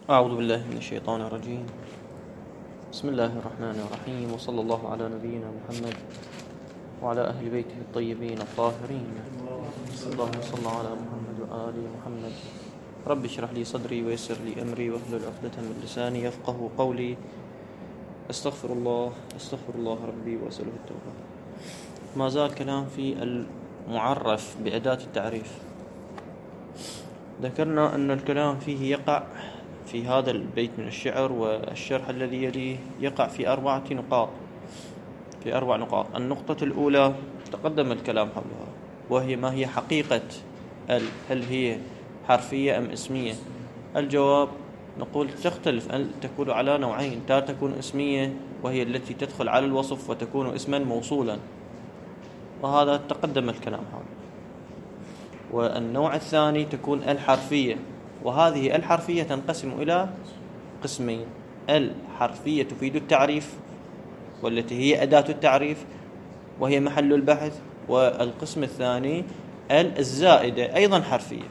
أعوذ بالله من الشيطان الرجيم. بسم الله الرحمن الرحيم، وصلى الله على نبينا محمد وعلى أهل بيته الطيبين الطاهرين. اللهم صل على محمد وآل محمد. رب اشرح لي صدري ويسر لي أمري واحلل عقدة من لساني يفقه قولي. أستغفر الله ربي وأسأله التوبة. ما زال كلام في المعرف بأداة التعريف. ذكرنا أن الكلام فيه يقع في هذا البيت من الشعر والشرح الذي يليه يقع في أربع نقاط. النقطة الأولى تقدم الكلام حولها، وهي ما هي حقيقة هل هي حرفية أم اسمية؟ الجواب نقول تختلف، تكون على نوعين: تكون اسمية وهي التي تدخل على الوصف وتكون اسما موصولا، وهذا تقدم الكلام حوله. والنوع الثاني تكون الحرفية، وهذه الحرفية تنقسم إلى قسمين: الحرفية تفيد التعريف والتي هي أداة التعريف وهي محل البحث، والقسم الثاني الزائدة أيضا حرفية.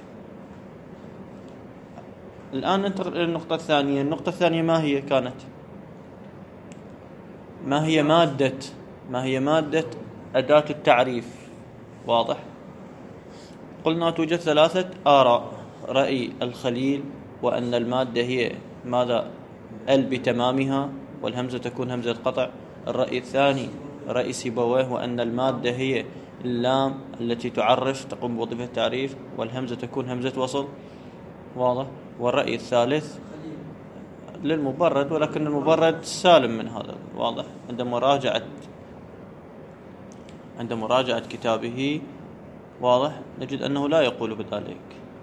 الآن ننتقل إلى النقطة الثانية. النقطة الثانية ما هي كانت؟ ما هي مادة أداة التعريف؟ واضح؟ قلنا توجد ثلاثة آراء: رأي الخليل وأن المادة هي ماذا؟ بتمامها، والهمزة تكون همزة قطع. الرأي الثاني رأي سيبويه وأن المادة هي اللام التي تعرف تقوم بوظيفة التعريف، والهمزة تكون همزة وصل. واضح؟ والرأي الثالث للمبرد، ولكن المبرد سالم من هذا. واضح؟ عند مراجعة كتابه واضح نجد أنه لا يقول بذلك،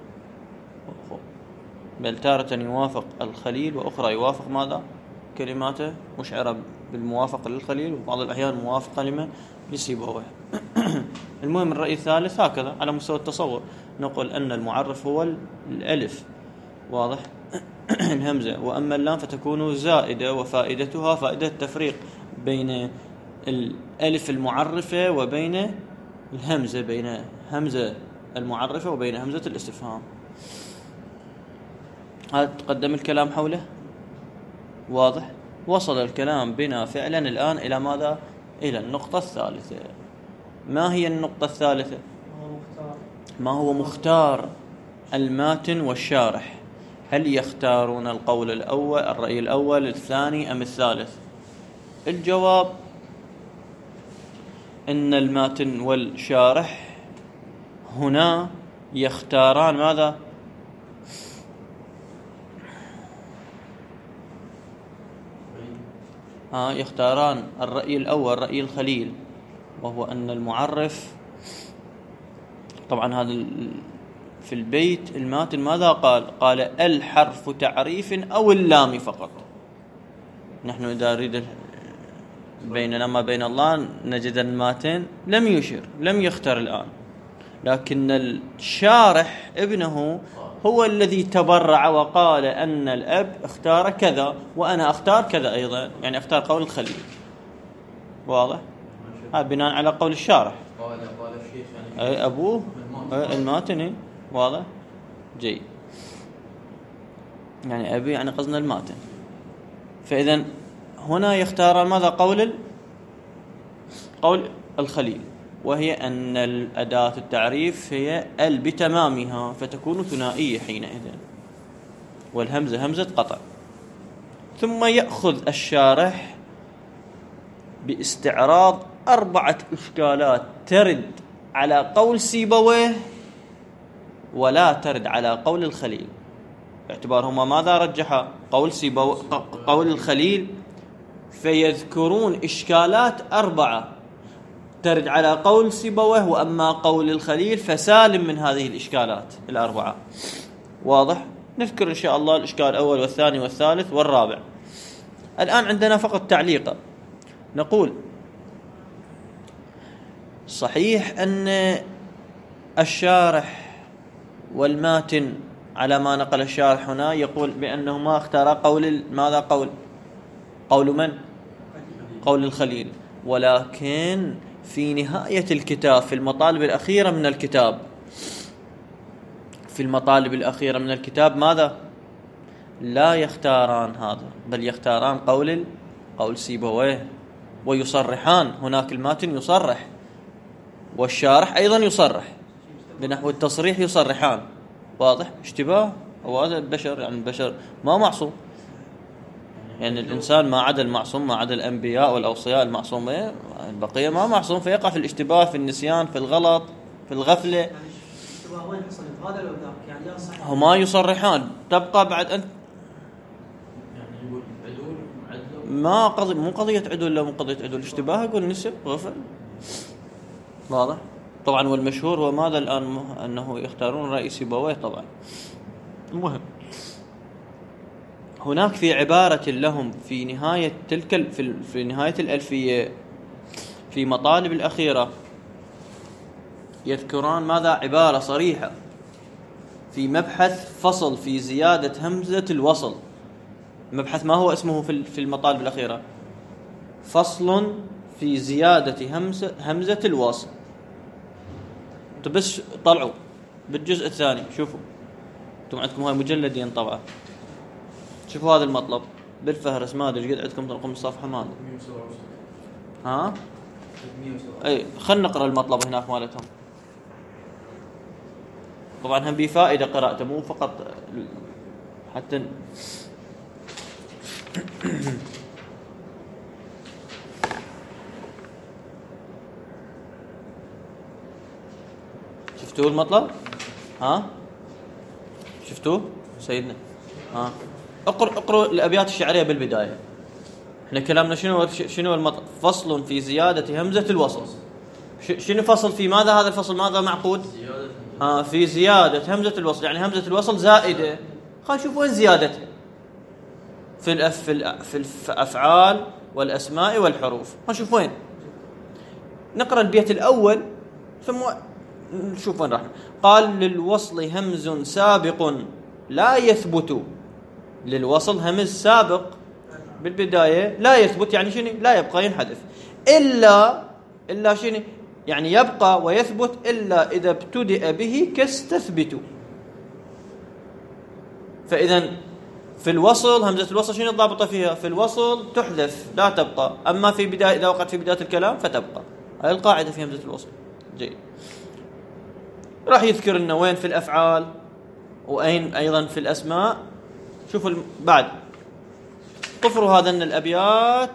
بل تارة يوافق الخليل وأخرى يوافق ماذا؟ كلماته مشعرة بالموافقة للخليل، وبعض الأحيان موافقة لمن؟ لسيبويه. المهم الرأي الثالث هكذا على مستوى التصور، نقول أن المعرف هو الألف، واضح؟ الهمزة، وأما اللام فتكون زائدة، وفائدتها فائدة التفريق بين الألف المعرفة وبين الهمزة، بين همزة المعرفة وبين همزة الاستفهام. هذا تقدم الكلام حوله. واضح؟ وصل الكلام بنا فعلا الآن إلى ماذا؟ إلى النقطة الثالثة. ما هي النقطة الثالثة؟ ما هو مختار الماتن والشارح؟ هل يختارون القول الأول، الرأي الأول، الثاني أم الثالث؟ الجواب إن الماتن والشارح هنا يختاران ماذا؟ يختاران الرأي الأول، رأي الخليل، وهو أن المعرف، طبعا هذا في البيت الماتن ماذا قال الحرف تعريف أو اللام فقط. نحن إذا نريد بيننا ما بين الله نجد الماتن لم يشر، لم يختار الآن، لكن الشارح ابنه هو الذي تبرع وقال أن الأب اختار كذا وأنا اختار كذا أيضا، يعني اختار قول الخليل. واضح؟ بناء على قول الشارح. قال الشيخ يعني أبوه الماتن. واضح؟ جيد، يعني أبي يعني قصدنا الماتن. فإذا هنا يختار ماذا؟ قول الخليل، وهي أن الأداة التعريف هي بتمامها، فتكون ثنائية حينئذ، والهمزة همزة قطع. ثم يأخذ الشارح باستعراض 4 إشكالات ترد على قول سيبويه ولا ترد على قول الخليل، باعتبارهما ماذا رجح؟ قول الخليل، فيذكرون إشكالات 4 ترد على قول سيبويه، وأما قول الخليل فسالم من هذه الإشكالات 4. واضح؟ نذكر إن شاء الله الإشكال الأول والثاني والثالث والرابع. الآن عندنا فقط تعليق، نقول صحيح أن الشارح والماتن على ما نقل الشارح هنا يقول بأنهما اختارا قول ماذا؟ قول من؟ قول الخليل، ولكن في نهاية الكتاب، في المطالب الأخيرة من الكتاب، ماذا؟ لا يختاران هذا، بل يختاران قول سيبويه، ويصرحان. هناك الماتن يصرح، والشارح أيضا يصرح، بنحو التصريح يصرحان. واضح؟ اشتباه. وهذا البشر، يعني البشر ما معصوم، يعني الإنسان ما عدا المعصوم، ما عدا الأنبياء والأوصياء المعصومين، البقية ما معصوم، فيقع في الاشتباه، في النسيان، في الغلط، في الغفلة. يعني الاشتباه وين حصل؟ هذا لو ذاك، يعني لا صح. هما يصرحان، تبقى بعد أنت يعني يقول عدول معدل، ما مو قضية عدول، لا مو قضية عدول، اشتباه يقول نسب غفل. واضح؟ طبعا والمشهور وماذا الآن أنه يختارون رأي سيبويه طبعا. المهم، هناك في عبارة لهم في نهاية في نهاية الألفية، في مطالب الأخيرة، يذكران ماذا؟ عبارة صريحة في مبحث فصل في زيادة همزة الوصل. مبحث ما هو اسمه في المطالب الأخيرة؟ فصل في زيادة همزة الوصل. بس طلعوا بالجزء الثاني، شوفوا انتم عندكم هاي مجلدين طبعا، شوفوا هذا المطلب بالفهرس، ما ادري قد عندكم رقم الصفحه، ما ادري. 177. ها 177. اي خلينا نقرا المطلب هناك مالتهم. طبعا هم بفائده قراءته، مو فقط حتى شفتوا المطلب؟ ها شفتوه سيدنا؟ ها اقرأ الأبيات الشعرية بالبداية. احنا كلامنا شنو المطلب؟ فصل في زيادة همزة الوصل. شنو فصل في ماذا؟ هذا الفصل ماذا معقود؟ في زيادة همزة الوصل، يعني همزة الوصل زائدة. خلينا نشوف وين زيادتها في الأفعال والأسماء والحروف. خلينا نشوف وين. نقرأ البيت الأول ثم نشوف وين راح. قال: للوصل همز سابق لا يثبت. للوصل همز سابق بالبداية لا يثبت، يعني شنو؟ لا يبقى، ينحذف. إلا شنو؟ يعني يبقى ويثبت إلا إذا ابتدأ به كاستثبت. فإذا في الوصل همزة الوصل شنو الضابطة فيها؟ في الوصل تحذف لا تبقى، أما في بداية إذا وقعت في بداية الكلام فتبقى. هاي القاعدة في همزة الوصل. جيد. راح يذكر لنا وين في الأفعال وأين أيضا في الأسماء. شوفوا بعد طفروا هذين الأبيات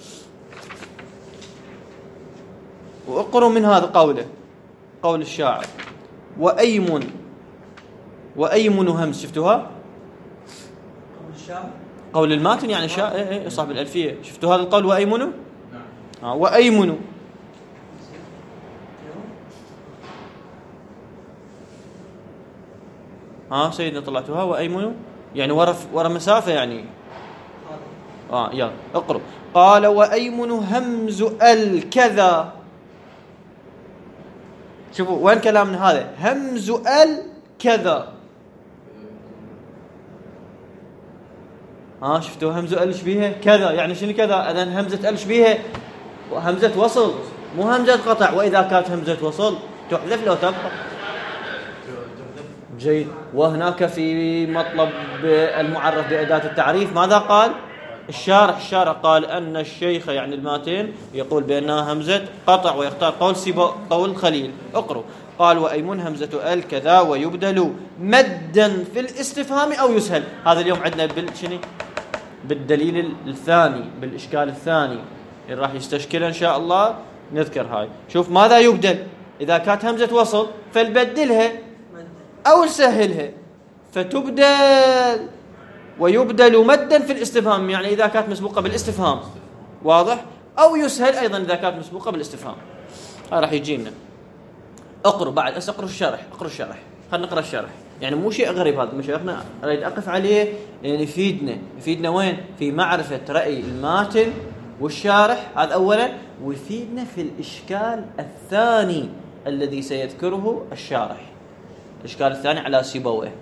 وأقروا من هذا قوله، قول الشاعر: وأيمن همز. شفتوها؟ قول الشاعر، قول الماتن يعني الشاعر صاحب الألفية. شفتوا هذا القول وأيمن؟ نعم. وأيمن. سيدنا طلعتوها وأيمن، يعني ورا مسافة يعني. يلا اقرأ. قال: وأيمن همز الكذا. شوفوا وين كلامنا هذا؟ همز الكذا. شفتوا همز ال شبيهه كذا، يعني شنو كذا؟ اذا همزه ال شبيهه همزه وصل، مو همزه قطع. واذا كانت همزه وصل تحذف لو تبقى. جيد. وهناك في مطلب المعرف بأداة التعريف ماذا قال الشارح قال أن الشيخ يعني الماتين يقول بأنها همزة قطع، ويختار قول الخليل. اقرأ. قال: وأيمن همزة ال كذا ويبدل مدا في الاستفهام أو يسهل. هذا اليوم عندنا بالدليل الثاني، بالإشكال الثاني اللي راح يستشكله إن شاء الله نذكر هاي. شوف ماذا يبدل. إذا كانت همزة وصل فالبدلها أو سهلها، فتبدل ويبدل مدا في الاستفهام، يعني إذا كانت مسبوقة بالاستفهام. واضح؟ أو يسهل أيضا إذا كانت مسبوقة بالاستفهام. راح يجينا. اقرأ بعد اقرأ الشرح. خلينا نقرأ الشرح، يعني مو شيء غريب هذا مشايخنا، أريد أقف عليه لأن يفيدنا وين؟ في معرفة رأي الماتن والشارح، هذا أولا. ويفيدنا في الإشكال الثاني الذي سيذكره الشارح. الإشكال الثاني على سيبويه.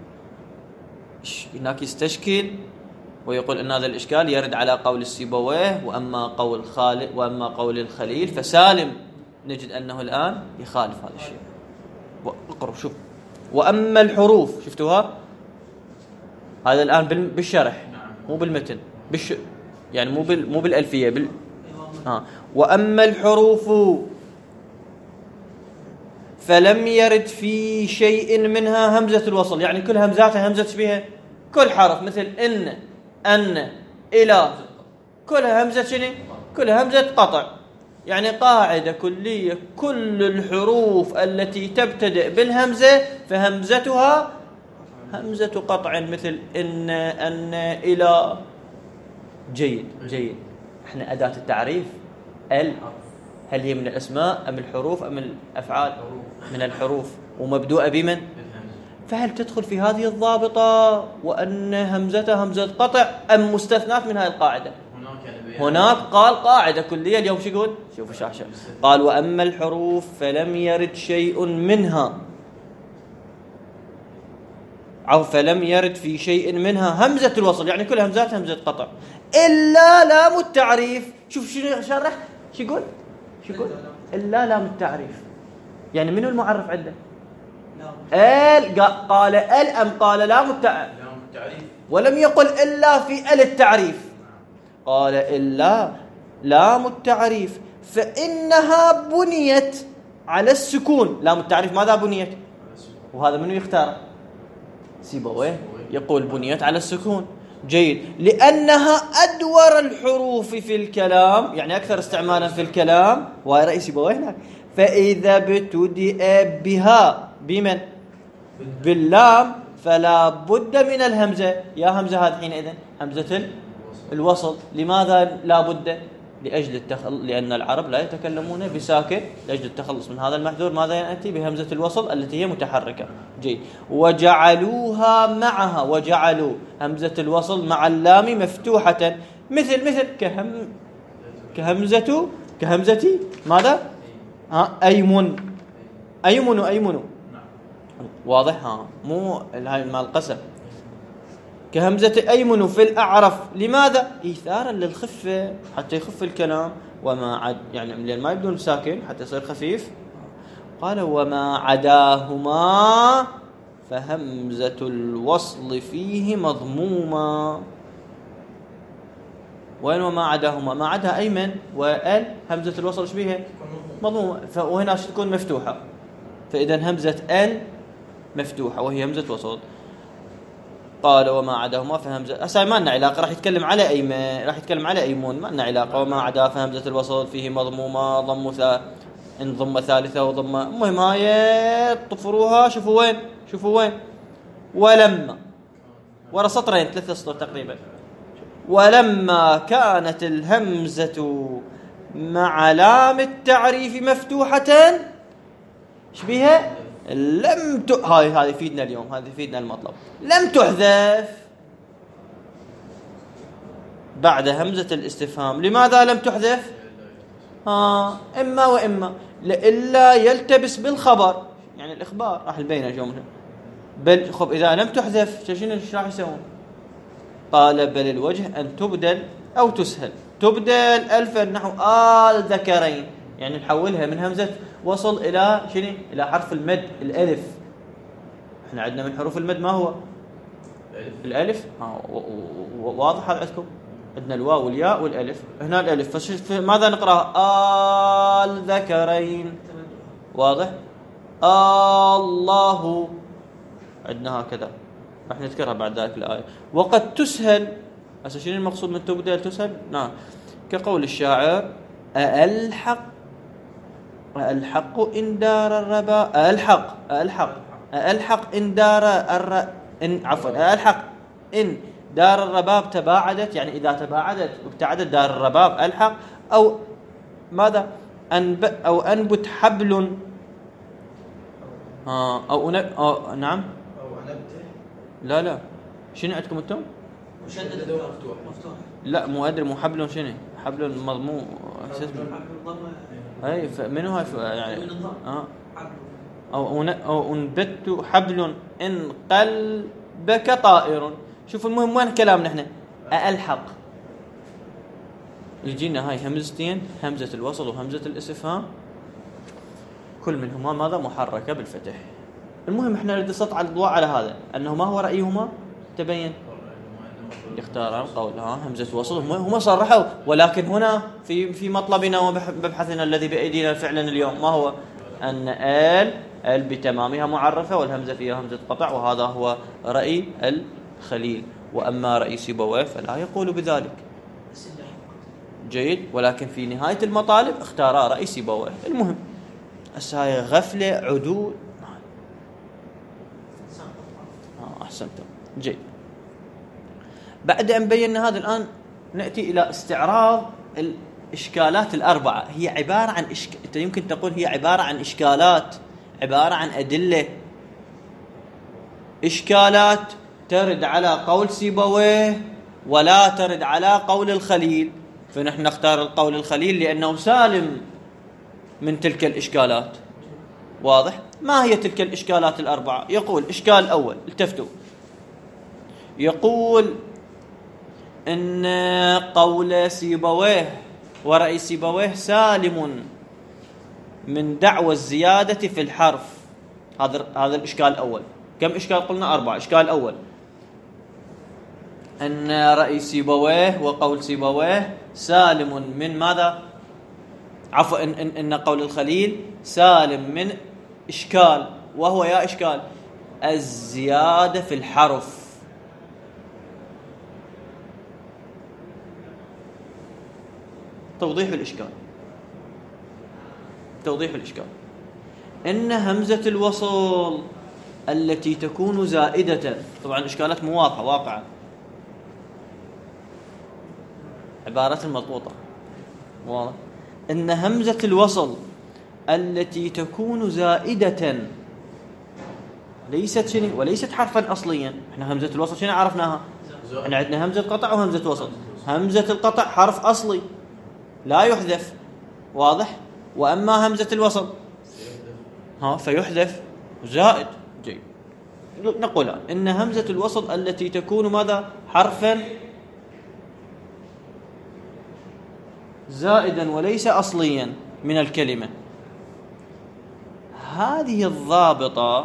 هناك يستشكل ويقول أن هذا الإشكال يرد على قول السيبويه، وأما قول الخليل فسالم نجد أنه الآن يخالف هذا الشيء. اقرأ. شوف: وأما الحروف. شفتوها؟ هذا الآن بالشرح نعم. مو بالمتن يعني مو بالألفية وأما الحروف فلم يرد في شيء منها همزة الوصل، يعني كل همزاتها همزة بها كل حرف، مثل إن، أن، إلى، كلها همزة شنو؟ كلها همزة قطع. يعني قاعدة كلية، كل الحروف التي تبتدئ بالهمزة فهمزتها همزة قطع، مثل إن، أن، إلى. جيد. احنا أداة التعريف هل هي من الأسماء أم الحروف أم الأفعال؟ من الحروف، ومبدوءة بمن؟ فهل تدخل في هذه الضابطة وأن همزتها همزة قطع أم مستثنات من هذه القاعدة؟ هناك قال قاعدة كلية اليوم شو يقول؟ شوفوا شاشة، قال وأما الحروف فلم يرد شيء منها فلم يرد في شيء منها همزة الوصل، يعني كل همزات همزة قطع، إلا لام التعريف. شوف شنو شرح، شو يقول؟ إلا لام التعريف. يعني منو المعرف عنده؟ قال أم قال لام التعريف؟ ولم يقل إلا في التعريف، قال إلا لام التعريف، فإنها بنيت على السكون. لام التعريف ماذا بنيت؟ وهذا منو يختار؟ سيبويه يقول بنيت على السكون. جيد، لأنها أدور الحروف في الكلام، يعني أكثر استعمالا في الكلام، وهي رئيس سيبويه هناك. فإذا ابتدأ بها بمن؟ باللام، فلا بد من الهمزة. يا همزة هذه حينئذ همزة الوصل. لماذا لا بد؟ لأجل لأن العرب لا يتكلمون بساكن، لأجل التخلص من هذا المحذور ماذا يأتي؟ بهمزة الوصل التي هي متحركة. جيد، وجعلوها معها، وجعلوا همزة الوصل مع اللام مفتوحة، مثل كهمزة ماذا؟ أيمن. واضح؟ مو هاي مال القسم. كهمزة أيمن في الأعرف. لماذا؟ إيثارا للخفة، حتى يخف الكلام. وما عد يعني لأن ما يبدون ساكن حتى يصير خفيف. قال وما عداهما فهمزة الوصل فيه مضمومة. وين وما عداهما؟ ما عدا أيمن وأل همزة الوصل ايش بيها؟ مضمومة. وهنا تكون مفتوحة، فإذا همزة أل مفتوحة وهي همزة وصل. قال وما عداهما فهمزة، أسا ما لنا علاقة، راح يتكلم على أيمن، راح يتكلم على أيمون، ما لنا علاقة. وما عدا فهمزة الوصل فيه مضمومة، إن ضمة ثالثة وضمة. المهم هاي طفروها. شوفوا وين ولما ورا سطرين 3 سطور تقريبا. ولما كانت الهمزة مع لام التعريف مفتوحة ايش بيها؟ هذه يفيدنا اليوم، هذا يفيدنا المطلب. لم تحذف بعد همزة الاستفهام. لماذا لم تحذف؟ إما وإما، لإلا يلتبس بالخبر، يعني الإخبار راح يبين جملة. بل خب إذا لم تحذف شنو راح يسوون؟ قال بل الوجه أن تبدل أو تسهل. تبدل ألفا نحو ذكرين، يعني نحولها من همزة وصل إلى شنو؟ إلى حرف المد الألف. احنا عندنا من حروف المد ما هو؟ الألف. واضح هذا عندكم؟ عندنا الواو والياء والألف. هنا الألف، فماذا نقرأ؟ الذكرين. واضح؟ الله. عندنا هكذا، راح نذكرها بعد ذلك الآية. وقد تسهل. هسه شنو المقصود من تبدل تسهل؟ نعم، كقول الشاعر ألحق إن دار الربا. ألحق إن دار ألحق إن دار الرباب تباعدت، يعني إذا تباعدت وابتعدت دار الرباب ألحق. أو ماذا؟ أو أنبت حبل. أو نعم، أو أنبته. لا شنو عندكم انتم؟ مشدد مفتوح. لا مو أدري، مو حبل شنو؟ حبل مضموم. أي منو هاي يعني؟ أو أنبت حبل إن قلبك طائر. شوف المهم وين كلامنا احنا؟ ألحق. يجينا هاي همزتين، همزة الوصل وهمزة الاستفهام، كل منهما ماذا؟ محركة بالفتح. المهم احنا نريد نسطع الضوء على هذا، أنه ما هو رأيهما؟ تبين يختارون قول همزة وصل. هم صرحوا، ولكن هنا في مطلبنا ومبحثنا الذي بأيدينا فعلا اليوم ما هو؟ أن ال بتمامها معرفة والهمزة فيها همزة قطع، وهذا هو رأي الخليل. وأما رأي سيبويه فلا يقول بذلك. جيد، ولكن في نهاية المطالب اختار رأي سيبويه. المهم هاي غفلة عدول. أحسنتم. جيد، بعد أن بينا هذا الآن نأتي إلى استعراض الإشكالات الأربعة. هي عبارة عن أنت يمكن تقول هي عبارة عن إشكالات، عبارة عن أدلة. إشكالات ترد على قول سيبويه ولا ترد على قول الخليل، فنحن نختار القول الخليل لأنه سالم من تلك الإشكالات. واضح؟ ما هي تلك الإشكالات الأربعة؟ يقول إشكال أول، التفتوا، يقول إن قول سيبويه ورأي سيبويه سالم من دعوى الزيادة في الحرف. هذا الإشكال الأول. كم إشكال قلنا؟ 4. إشكال أول أن رأي سيبويه وقول سيبويه سالم من ماذا؟ عفوا، إن قول الخليل سالم من إشكال، وهو يا إشكال الزيادة في الحرف. توضيح الإشكال. توضيح الإشكال إن همزة الوصل التي تكون زائدة، طبعا الإشكالات مو واضحة واقعا، عبارة مضبوطة واضح. إن همزة الوصل التي تكون زائدة ليست شنو؟ وليست حرفا أصليا. احنا همزة الوصل شنو عرفناها؟ احنا عندنا همزة قطع وهمزة وصل. همزة القطع حرف أصلي لا يحذف، واضح. وأما همزة الوصل فيحذف زائد. جيد، نقول إن همزة الوصل التي تكون ماذا؟ حرفا زائدا وليس أصليا من الكلمة. هذه الضابطة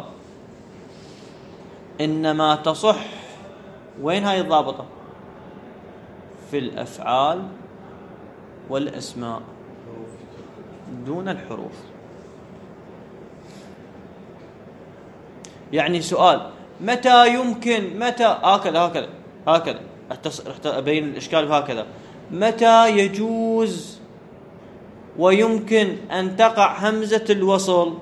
إنما تصح، وين هاي الضابطة؟ في الأفعال والأسماء دون الحروف. يعني سؤال، متى يمكن، متى هكذا رح أبين الإشكال هكذا، متى يجوز ويمكن أن تقع همزة الوصل؟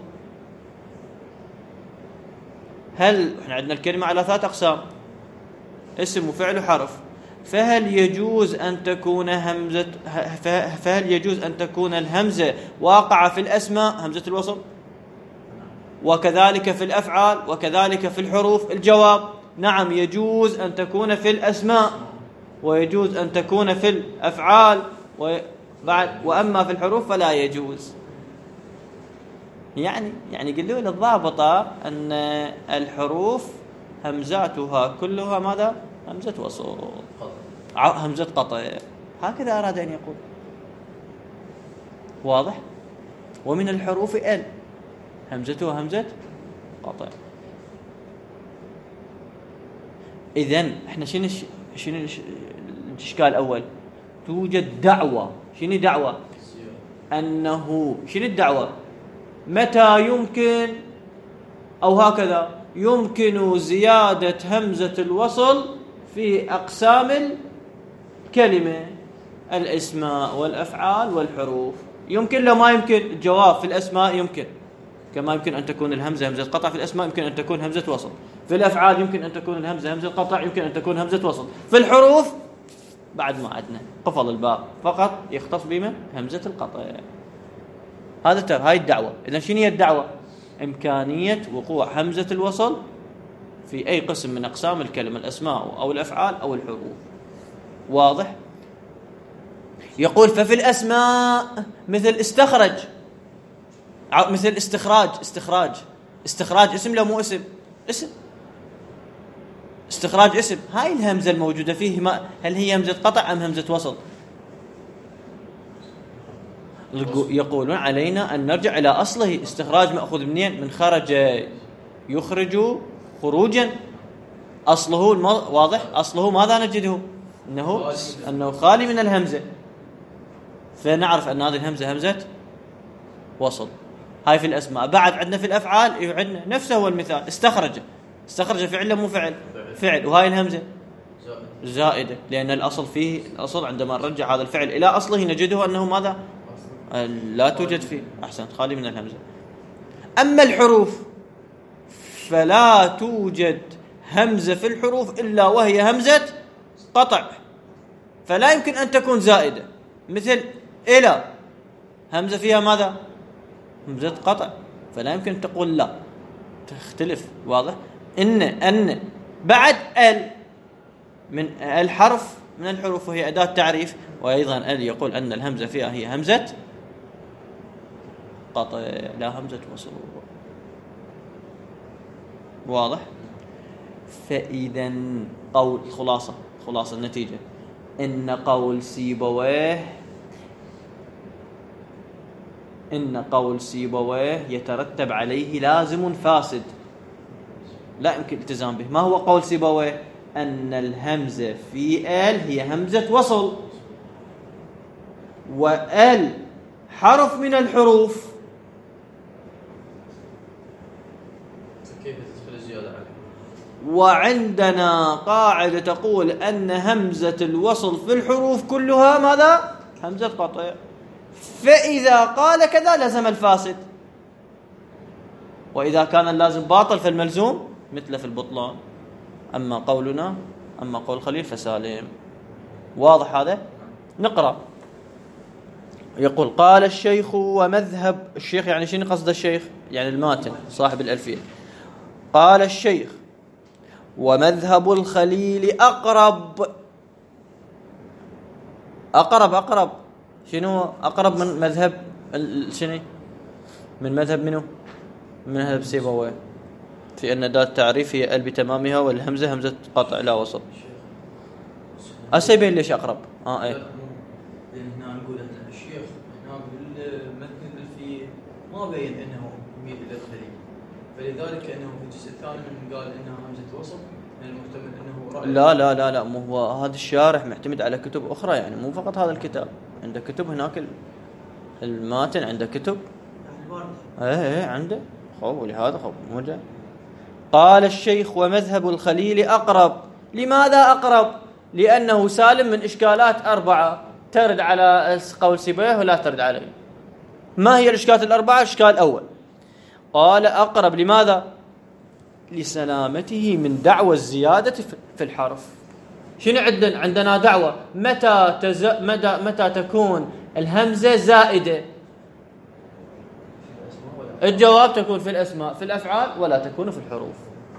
هل احنا عندنا الكلمة على 3 أقسام، اسم وفعل وحرف، فهل يجوز أن تكون الهمزة واقعة في الأسماء همزة الوصل، وكذلك في الأفعال، وكذلك في الحروف؟ الجواب نعم، يجوز أن تكون في الأسماء ويجوز أن تكون في الأفعال وأما في الحروف فلا يجوز. يعني قلوا لي الضابطة أن الحروف همزاتها كلها ماذا؟ همزة وصل، همزة قطع. هكذا أراد أن يقول. واضح؟ ومن الحروف همزتها همزة قطع. إذن احنا شنو الإشكال الأول؟ توجد دعوة. شنو دعوة؟ أنه شنو الدعوة؟ متى يمكن أو هكذا يمكن زيادة همزة الوصل في أقسام الكلمة، الأسماء والأفعال والحروف. يمكن لو ما يمكن؟ الجواب في الأسماء يمكن، كما يمكن أن تكون الهمزة همزة قطع. في الأسماء يمكن أن تكون همزة وصل. في الأفعال يمكن أن تكون الهمزة همزة قطع، يمكن أن تكون همزة وصل. في الحروف بعد ما عدنا قفل الباب، فقط يختص بما همزة القطع. هذا هاي الدعوة. إذن شنو هي الدعوة؟ إمكانية وقوع همزة الوصل في أي قسم من أقسام الكلمة، الأسماء أو الأفعال أو الحروف. واضح؟ يقول ففي الأسماء مثل استخرج، مثل استخراج اسم لا مو اسم؟ اسم. استخراج اسم. هاي الهمزة الموجودة فيه هل هي همزة قطع أم همزة وصل؟ يقولون علينا أن نرجع إلى أصله. استخراج مأخوذ منين؟ من خرج يخرج خروجا. أصله واضح، أصله ماذا نجده؟ أنه خالي من الهمزة، فنعرف أن هذه الهمزة همزة وصل. هاي في الأسماء. بعد عندنا في الأفعال عندنا نفسه هو المثال، استخرج فعل مو فعل، وهاي الهمزة زائدة، لأن الأصل عندما نرجع هذا الفعل إلى أصله نجده أنه ماذا؟ لا توجد فيه، أحسنت، خالي من الهمزة. أما الحروف فلا توجد همزة في الحروف إلا وهي همزة قطع، فلا يمكن أن تكون زائدة. مثل إلى، همزة فيها ماذا؟ همزة قطع، فلا يمكن تقول لا، تختلف. واضح؟ أن بعد من الحرف من الحروف، وهي أداة تعريف، وأيضا يقول أن الهمزة فيها هي همزة قطع لا همزة وصل. واضح؟ فإذا قول خلاصة النتيجة إن قول سيبويه يترتب عليه لازم فاسد لا يمكن الالتزام به. ما هو قول سيبويه؟ أن الهمزة في هي همزة وصل، حرف من الحروف، كيف تدخل الزيادة عليه؟ وعندنا قاعدة تقول أن همزة الوصل في الحروف كلها ماذا؟ همزة قطع. فإذا قال كذا لزم الفاسد، وإذا كان اللازم باطل فالملزوم مثل في البطلان. أما قول خليل فسالم. واضح هذا؟ نقرأ. يقول قال الشيخ ومذهب الشيخ، يعني شنو قصد الشيخ؟ يعني الماتن صاحب الألفية. قال الشيخ ومذهب الخليل أقرب. شنو أقرب من مذهب شنو؟ من مذهب منه؟ من مذهب سيبويه، في أن أداة التعريف هي بتمامها، والهمزة همزة قطع لا وصل. أسيبين ليش أقرب؟ إيه. لأن هنا نقول أن الشيخ هنا بالمتن الألفية ما بين أنه يميل إلى الخليل، فلذلك أنه في الجزء الثاني من قال أنها همزة وصل، من المحتمل أنه رأي. لا مو هو هذا الشارح معتمد على كتب أخرى، يعني مو فقط هذا الكتاب، عنده كتب هناك الماتن عنده كتب عنده ولهذا موجه. قال الشيخ ومذهب الخليل أقرب. لماذا أقرب؟ لأنه سالم من إشكالات 4 ترد على قول سيبويه ولا ترد عليه. ما هي الإشكالات 4؟ إشكال أول قال أقرب. لماذا؟ لسلامته من دعوى الزيادة في الحرف. شنو عندنا دعوة متى تكون الهمزة زائدة؟ الجواب تكون في الأسماء، في الأفعال، ولا تكون في الحروف.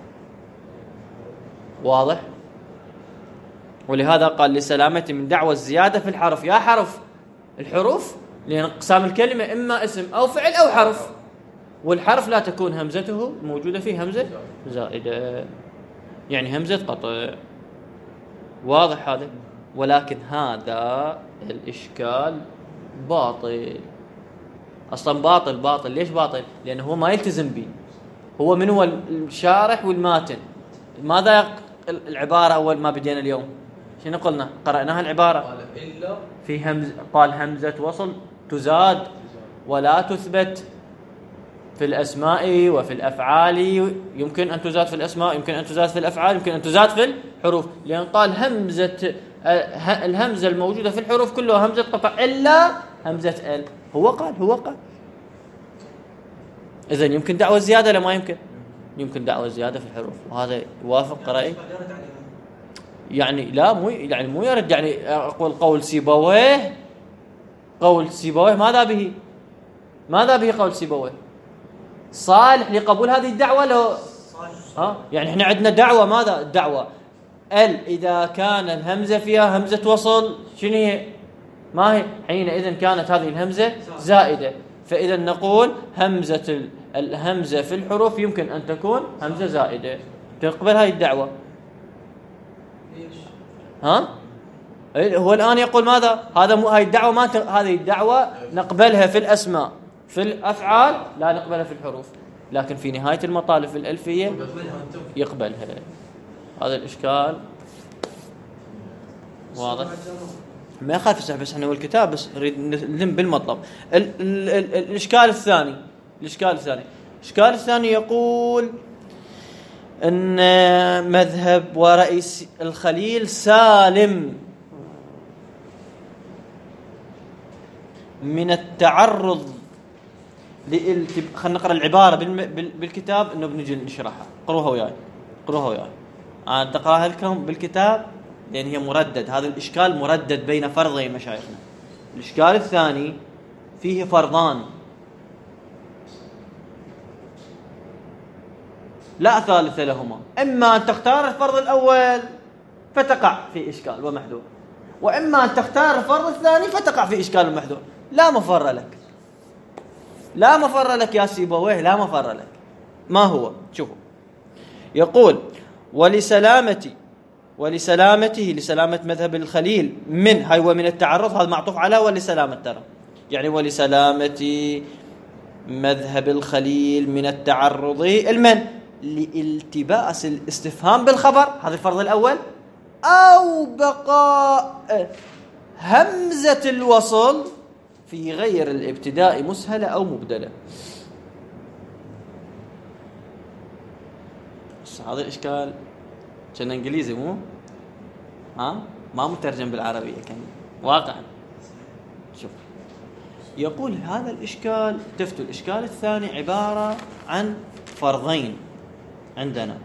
واضح؟ ولهذا قال لسلامته من دعوى الزيادة في الحرف. يا حرف الحروف، لأن اقسام الكلمة إما اسم أو فعل أو حرف، والحرف لا تكون همزته موجودة فيه همزة زائدة، يعني همزة قطع. واضح هذا؟ ولكن هذا الإشكال باطل أصلا. باطل. ليش باطل؟ لأنه هو ما يلتزم به. هو من هو الشارح والماتن. ماذا العبارة أول ما بدينا اليوم؟ شنو قلنا؟ قرأناها العبارة في قال همزة وصل تزاد ولا تثبت في الأسماء وفي الأفعال. يمكن أن تزاد في الأسماء، يمكن أن تزاد في الأفعال، يمكن أن تزاد في الحروف، لأن قال الهمزة الموجودة في الحروف كلها همزة قطع إلا همزة هو قال إذن يمكن دعوة زيادة ولا ما يمكن؟ يمكن دعوة زيادة في الحروف، وهذا يوافق قرأي. يعني لا مو يرد. يعني أقول قول سيبويه ماذا به قول سيبويه؟ صالح لقبول هذه الدعوة لو يعني احنا عندنا دعوة. ماذا الدعوة؟ إذا كان الهمزة فيها همزة وصل شنو هي؟ ما هي؟ حينئذ كانت هذه الهمزة زائدة، فإذا نقول الهمزة في الحروف يمكن أن تكون همزة زائدة. تقبل هذه الدعوة؟ هو الآن يقول ماذا؟ هذه الدعوة هذه الدعوة نقبلها في الأسماء، في الأفعال لا نقبلها في الحروف، لكن في نهاية المطالب في الألفية يقبلها. هذا الإشكال واضح. ما يخالف السحب، بس احنا والكتاب بس نريد نلم بالمطلب. الإشكال الثاني يقول أن مذهب ورئيس الخليل سالم من التعرض خلينا نقرأ العبارة بالكتاب إنه بنجي نشرحها. قروها وياي. عاد أقرأها لكم بالكتاب لأن هي مردد. هذا الإشكال مردد بين فرضين مشايخنا. الإشكال الثاني فيه فرضان لا ثالث لهما، إما أن تختار الفرض الأول فتقع في إشكال ومحذور، وإما أن تختار الفرض الثاني فتقع في إشكال ومحذور. لا مفر لك يا سيبويه، لا مفر لك. ما هو؟ شوفوا، يقول لسلامة مذهب الخليل من هاي ومن التعرض، هذا معطوف على ولسلامة، ترى يعني ولسلامة مذهب الخليل من التعرض المن لالتباس الاستفهام بالخبر، هذا الفرض الأول، أو بقاء همزة الوصل في غير الابتداء مسهلة أو مبدلة. هذا الإشكال كان إنجليزي مو ما مترجم بالعربية، كان واقعا. شوف، يقول هذا الإشكال تفتوا الإشكال الثاني عبارة عن فرضين عندنا.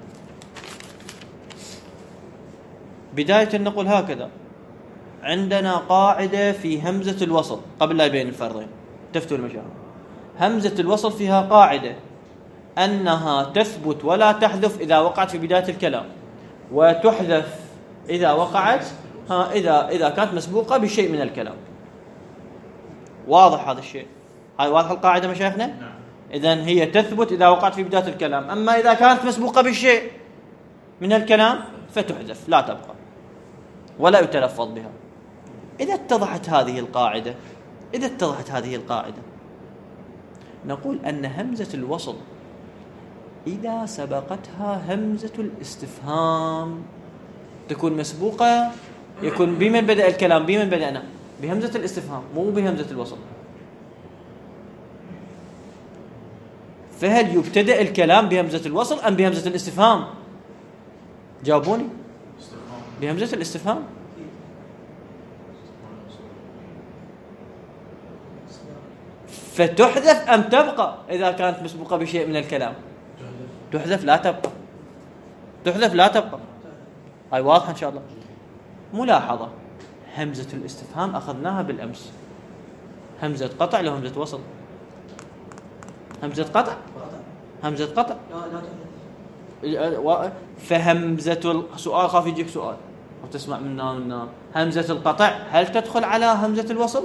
بداية نقول هكذا: عندنا قاعدة في همزة الوصل قبل لا يبين الفرضين. تفتوا المشاهد، همزة الوصل فيها قاعدة أنها تثبت ولا تحذف إذا وقعت في بداية الكلام، وتحذف إذا وقعت إذا كانت مسبوقة بشيء من الكلام. واضح هذا الشيء؟ هاي واضح القاعدة مشايخنا؟ إذن هي تثبت إذا وقعت في بداية الكلام، أما إذا كانت مسبوقة بشيء من الكلام فتحذف، لا تبقى ولا يتلفظ بها. إذا اتضحت هذه القاعدة نقول أن همزة الوصل إذا سبقتها همزة الاستفهام تكون مسبوقة، يكون بمن بدأ الكلام، بمن بدأنا؟ بهمزة الاستفهام مو بهمزة الوصل. فهل يبتدأ الكلام بهمزة الوصل أم بهمزة الاستفهام؟ جاوبوني. بهمزة الاستفهام. فتحذف أم تبقى إذا كانت مسبوقة بشيء من الكلام؟ تحذف لا تبقى. هاي واضحة إن شاء الله. ملاحظة: همزة الاستفهام أخذناها بالأمس، همزة قطع لو همزة وصل. همزة قطع فهمزة سؤال خاف يجيك سؤال وتسمع منا همزة القطع هل تدخل على همزة الوصل؟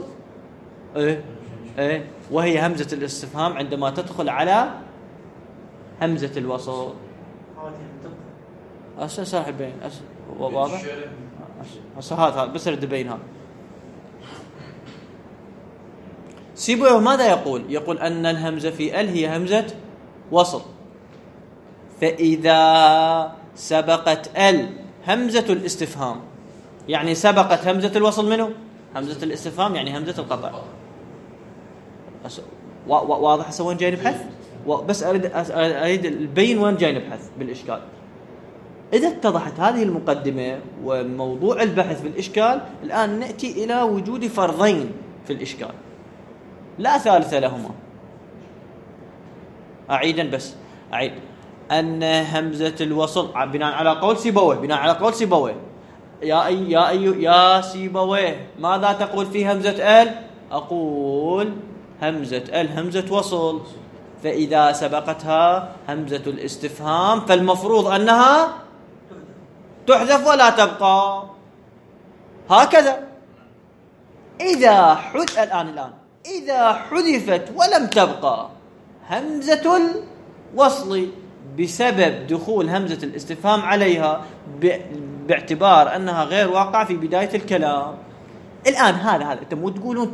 إيه وهي همزة الاستفهام عندما تدخل على همزة الوصل. صح بين واضح. هذا بس ارد بين هذا. سيبويه ماذا يقول أن الهمزة في ال هي همزة وصل، فإذا سبقت ال همزة الاستفهام يعني سبقت همزة الوصل منه همزة الاستفهام يعني همزة القطع. واضح هسه وين جاي نبحث؟ بس أريد البين وين جاي نبحث بالإشكال. إذا اتضحت هذه المقدمة وموضوع البحث في الإشكال، الآن نأتي إلى وجود فرضين في الإشكال لا ثالث لهما. أعيد أن همزة الوصل بناء على قول سيبويه يا سيبويه ماذا تقول في همزة ال؟ أقول همزة ال همزة وصل، فإذا سبقتها همزة الاستفهام فالمفروض أنها تحذف ولا تبقى. هكذا إذا حذفت ولم تبقى همزة الوصل بسبب دخول همزة الاستفهام عليها باعتبار أنها غير واقعة في بداية الكلام، الآن هذا أنت مو تقولون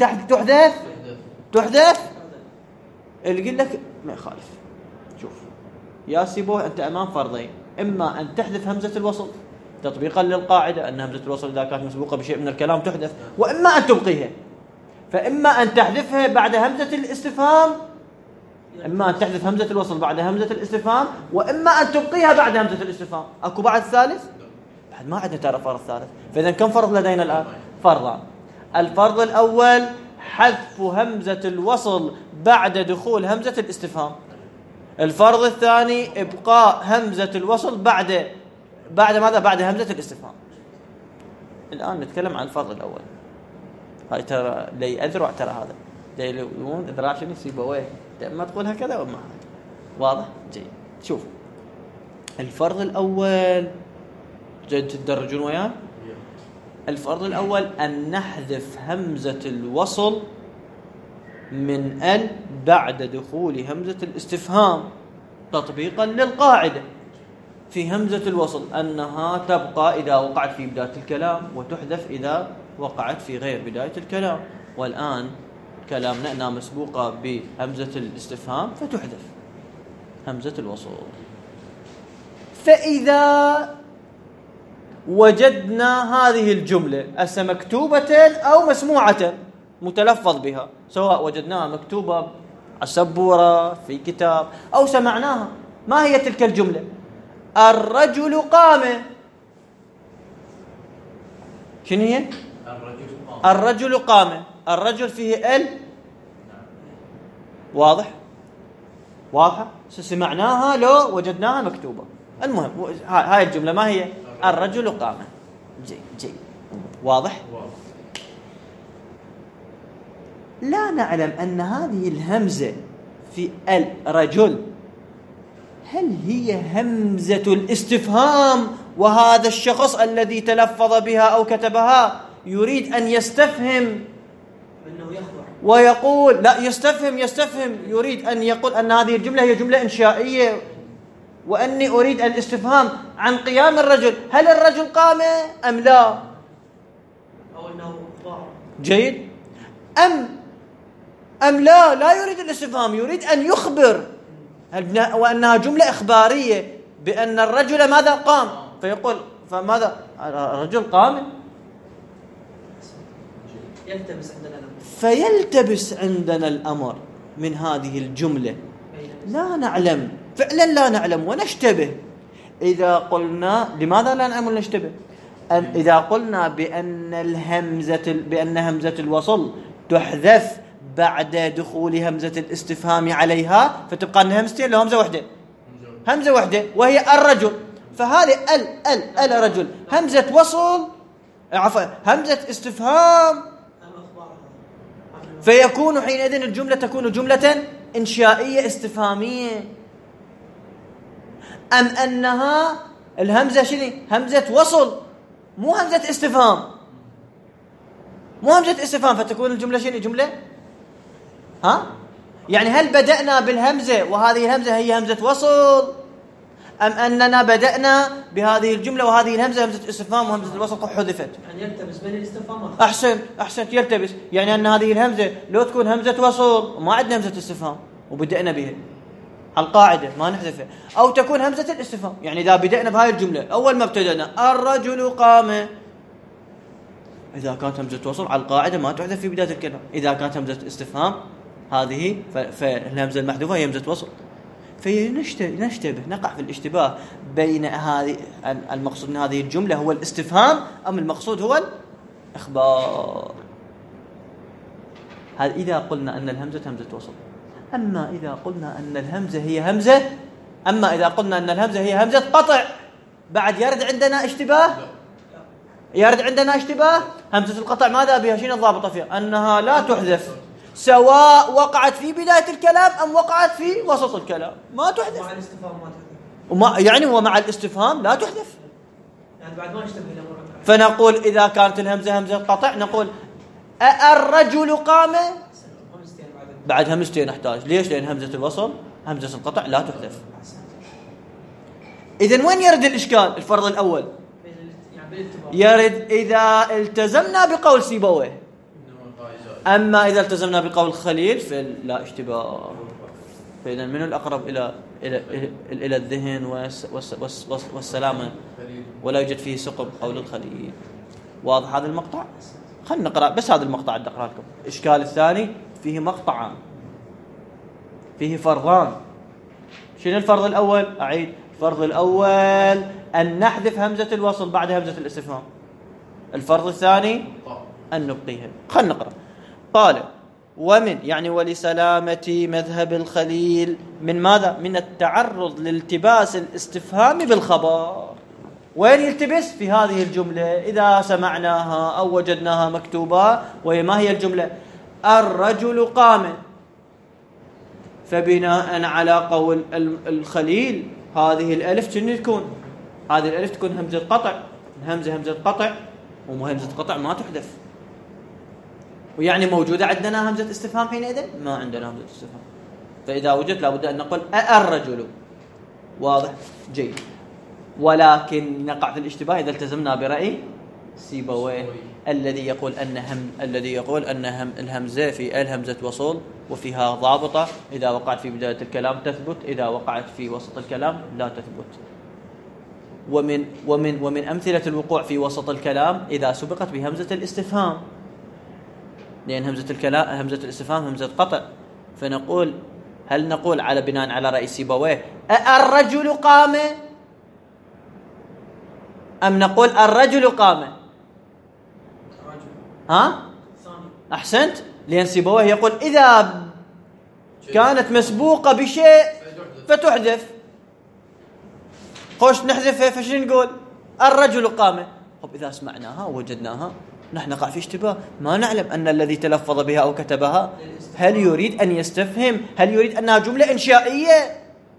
تحذف اللي يقول لك ما يخالف. شوف يا سيبوه، أنت أمام فرضين: إما أن تحذف همزة الوصل تطبيقا للقاعدة أن همزة الوصل إذا كانت مسبوقة بشيء من الكلام تحذف، وإما أن تبقيها. فإما أن تحذفها بعد همزة الاستفهام، إما أن تحذف همزة الوصل بعد همزة الاستفهام، وإما أن تبقيها بعد همزة الاستفهام. أكو بعد ثالث؟ بعد ما عندنا تعرف فرض ثالث. فإذا كم فرض لدينا الآن؟ فرضان. الفرض الأول حذف همزة الوصل بعد دخول همزة الاستفهام. الفرض الثاني إبقاء همزة الوصل بعد ماذا؟ بعد همزة الاستفهام. الآن نتكلم عن الفرض الأول. هاي ترى لي أذرع، ترى هذا ليلون إذراع شنو سيبويه، ما تقول هكذا وما هكذا. واضح؟ جيد. شوف الفرض الأول، جيد تدرجون وياه. الفرض الأول أن نحذف همزة الوصل من ال بعد دخول همزة الاستفهام تطبيقا للقاعدة في همزة الوصل أنها تبقى إذا وقعت في بداية الكلام وتحذف إذا وقعت في غير بداية الكلام. والآن كلامنا أنها مسبوقة بهمزة الاستفهام فتحذف همزة الوصل. فإذا وجدنا هذه الجملة مكتوبة أو مسموعة متلفظ بها، سواء وجدناها مكتوبة على السبورة في كتاب أو سمعناها، ما هي تلك الجملة؟ الرجل قام. شنو هي؟ الرجل قام. الرجل فيه ال، واضح؟ واضحة؟ سمعناها لو وجدناها مكتوبة. المهم هاي الجملة ما هي؟ الرجل قام. جيد. واضح؟ لا نعلم أن هذه الهمزة في الرجل هل هي همزة الاستفهام، وهذا الشخص الذي تلفظ بها أو كتبها يريد أن يستفهم ويقول لا يستفهم يريد أن يقول أن هذه الجملة هي جملة إنشائية وأني أريد الاستفهام عن قيام الرجل، هل الرجل قام أم لا؟ أو أنه ضاع. جيد. أم لا يريد الاستفهام، يريد أن يخبر وأنها جملة إخبارية بأن الرجل ماذا قام، فيقول فماذا الرجل قام. فيلتبس عندنا الأمر من هذه الجملة. لا نعلم، فعلا لا نعلم ونشتبه. إذا قلنا لماذا لا نعلم ونشتبه؟ إذا قلنا بأن همزة الوصل تحذف بعد دخول همزة الاستفهام عليها، فتبقى أنها همزتين لو همزة واحدة وهي الرجل. فهذه الرجل همزة وصل، عفوا همزة استفهام، فيكون حينئذ الجملة تكون جملة إنشائية استفهامية. أم أنها الهمزة شنو؟ همزة وصل مو همزة استفهام، فتكون الجملة شنو؟ جملة يعني هل بدأنا بالهمزة وهذه الهمزة هي همزة وصل، أم أننا بدأنا بهذه الجملة وهذه الهمزة همزة استفهام وهمزة الوصل قد حذفت؟ يعني يلتبس بين الاستفهام. أحسنت يلتبس، يعني أن هذه الهمزة لو تكون همزة وصل وما عندنا همزة استفهام وبدأنا بها على القاعدة ما نحذفها، أو تكون همزة الاستفهام، يعني إذا بدأنا بهاي الجملة أول ما ابتدأنا الرجل قام، إذا كانت همزة وصل على القاعدة ما تحذف في بداية الكلام. إذا كانت همزة استفهام هذه فالهمزة المحذوفة هي همزة وصل. فنشتبه، نقع في الاشتباه بين هذه المقصود من هذه الجملة هو الاستفهام أم المقصود هو الإخبار. هذا إذا قلنا أن الهمزة همزة وصل. أما إذا قلنا أن الهمزة هي همزة قطع، بعد يرد عندنا اشتباه. همزة القطع ماذا بها؟ شنو الضابطة فيها؟ أنها لا تحذف سواء وقعت في بداية الكلام أم وقعت في وسط الكلام، ما تحذف. مع الاستفهام ما تحذف. يعني ومع الاستفهام لا تحذف. يعني بعد ما نشتبه الأمر. فنقول إذا كانت الهمزة همزة قطع نقول الرجل قام، بعد همزتين نحتاج. ليش؟ لأن همزة الوصل همزة القطع لا تحذف. إذن وين يرد الإشكال؟ الفرض الأول يرد إذا التزمنا بقول سيبويه. أما إذا التزمنا بقول خليل فلا اشتباه. فإذا من الأقرب إلى الذهن والسلامة ولا يوجد فيه سقم؟ قول الخليل. واضح هذا المقطع؟ خلنا نقرأ بس هذا المقطع اللي أقرأ لكم. الإشكال الثاني فيه مقطعان، فيه فرضان. شنو الفرض الأول؟ أعيد. الفرض الأول أن نحذف همزة الوصل بعد همزة الاستفهام. الفرض الثاني أن نبقيها. خلنا نقرأ. قال ومن يعني ولسلامة مذهب الخليل من ماذا؟ من التعرض لالتباس الاستفهام بالخبر. وين يلتبس؟ في هذه الجملة إذا سمعناها أو وجدناها مكتوبة. وما هي الجملة؟ الرجل قام. فبناء على قول الخليل هذه الألف شنو تكون؟ هذه الألف تكون همزة قطع. همزة قطع، ومو همزة قطع ما تحذف. ويعني موجودة عندنا همزة استفهام حينئذ؟ ما عندنا همزة استفهام. فإذا وجدت لابد أن نقول الرجل. واضح؟ جيد. ولكن نقع في الاشتباه إذا التزمنا برأي سيبويه الذي يقول أن الهمزة في الهمزة وصول وفيها ضابطة. إذا وقعت في بداية الكلام تثبت، إذا وقعت في وسط الكلام لا تثبت. ومن أمثلة الوقوع في وسط الكلام إذا سبقت بهمزة الاستفهام، لأن همزة الاستفهام همزة قطع. فنقول هل نقول على بناء على رأي سيبويه الرجل قام، أم نقول الرجل قام؟ ها؟ أحسنت. لأن سيبويه يقول إذا كانت مسبوقة بشيء فتحذف. خوش نحذفها فشين نقول الرجل قام. طب إذا سمعناها ووجدناها نحن نقع في اشتباه، ما نعلم أن الذي تلفظ بها أو كتبها هل يريد أن يستفهم، هل يريد أنها جملة إنشائية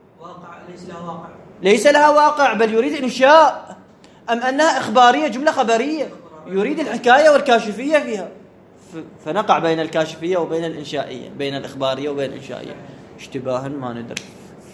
ليس لها واقع بل يريد إنشاء، أم أنها إخبارية جملة خبرية يريد الحكاية والكاشفية فيها. فنقع بين الكاشفية وبين الإنشائية، بين الإخبارية وبين الإنشائية، اشتباها ما ندري.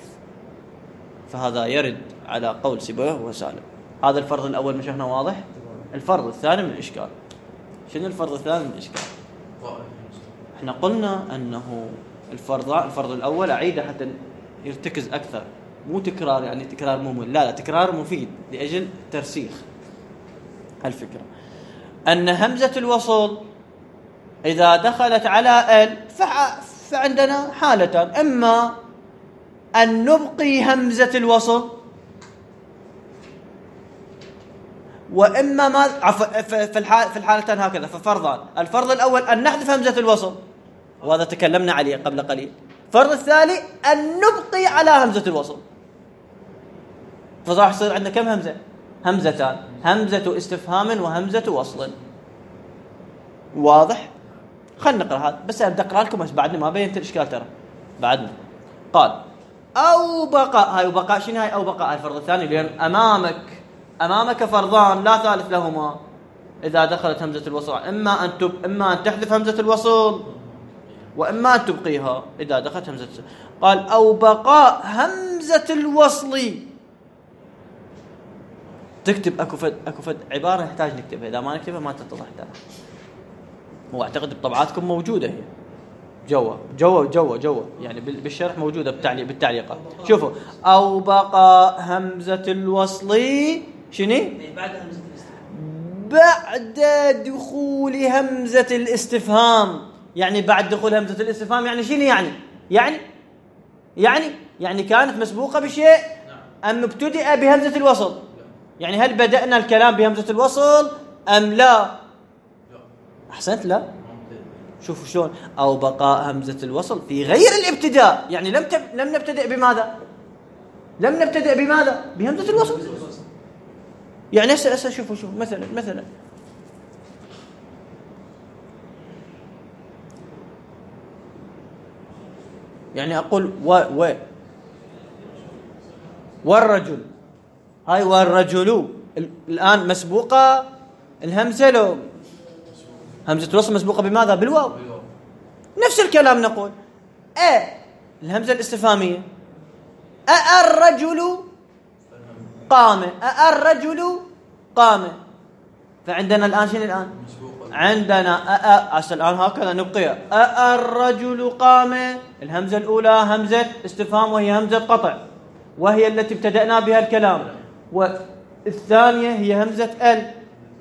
فهذا يرد على قول سيبويه وسالم. هذا الفرض الأول مشاهنا واضح. الفرض الثاني من الإشكال. شنو الفرض الثاني من الإشكال؟ احنا قلنا أنه الفرض الأول أعيده حتى يرتكز أكثر، مو تكرار يعني تكرار ممل، لا تكرار مفيد لأجل ترسيخ الفكرة. أن همزة الوصل إذا دخلت على ال فعندنا حالتان، إما أن نبقي همزة الوصل، وإما ما في الحالتين هكذا. ففرضان: الفرض الأول أن نحذف همزة الوصل، وهذا تكلمنا عليه قبل قليل. الفرض الثاني أن نبقي على همزة الوصل. فراح يصير عندنا كم همزة؟ همزتان، همزة استفهام وهمزة وصل. واضح؟ خلنا نقرأ هذا بس أبدأ أقرأ لكم، بس بعدنا ما بينت الإشكال ترى بعدنا. قال أو بقاء. هاي وبقاء شنو هاي؟ أو بقاء الفرض الثاني، لأن أمامك فرضان لا ثالث لهما إذا دخلت همزة الوصل، إما أن تحذف همزة الوصل، وإما أن تبقيها إذا دخلت همزة الوصل. قال أو بقاء همزة الوصل. تكتب أكو فد عبارة نحتاج نكتبها، إذا ما نكتبها ما تتضح ترى. هو أعتقد بطبعاتكم موجودة هي جوا يعني بالشرح موجودة بالتعليقات. شوفوا أو بقاء همزة الوصل شنو؟ بعد دخول همزة الاستفهام. يعني بعد دخول همزة الاستفهام يعني شنو؟ يعني كانت مسبوقة بشيء أم مبتدئة بهمزة الوصل؟ يعني هل بدأنا الكلام بهمزة الوصل أم لا؟ أحسنت لا. شوفوا شلون أو بقاء همزة الوصل في غير الابتداء، يعني لم نبتدئ بماذا؟ بهمزة الوصل. يعني هسه شوفوا مثلا يعني أقول والرجل. هاي والرجل الآن مسبوقة الهمزة، لو همزة الوصل مسبوقة بماذا؟ بالواو. نفس الكلام نقول الهمزة الاستفهامية الرجل قام، الرجل قام. فعندنا الآن شنو؟ الآن عندنا الآن هكذا نبقيها. الرجل قام، الهمزة الأولى همزة استفهام وهي همزة قطع، وهي التي ابتدأنا بها الكلام، والثانية هي همزة ال،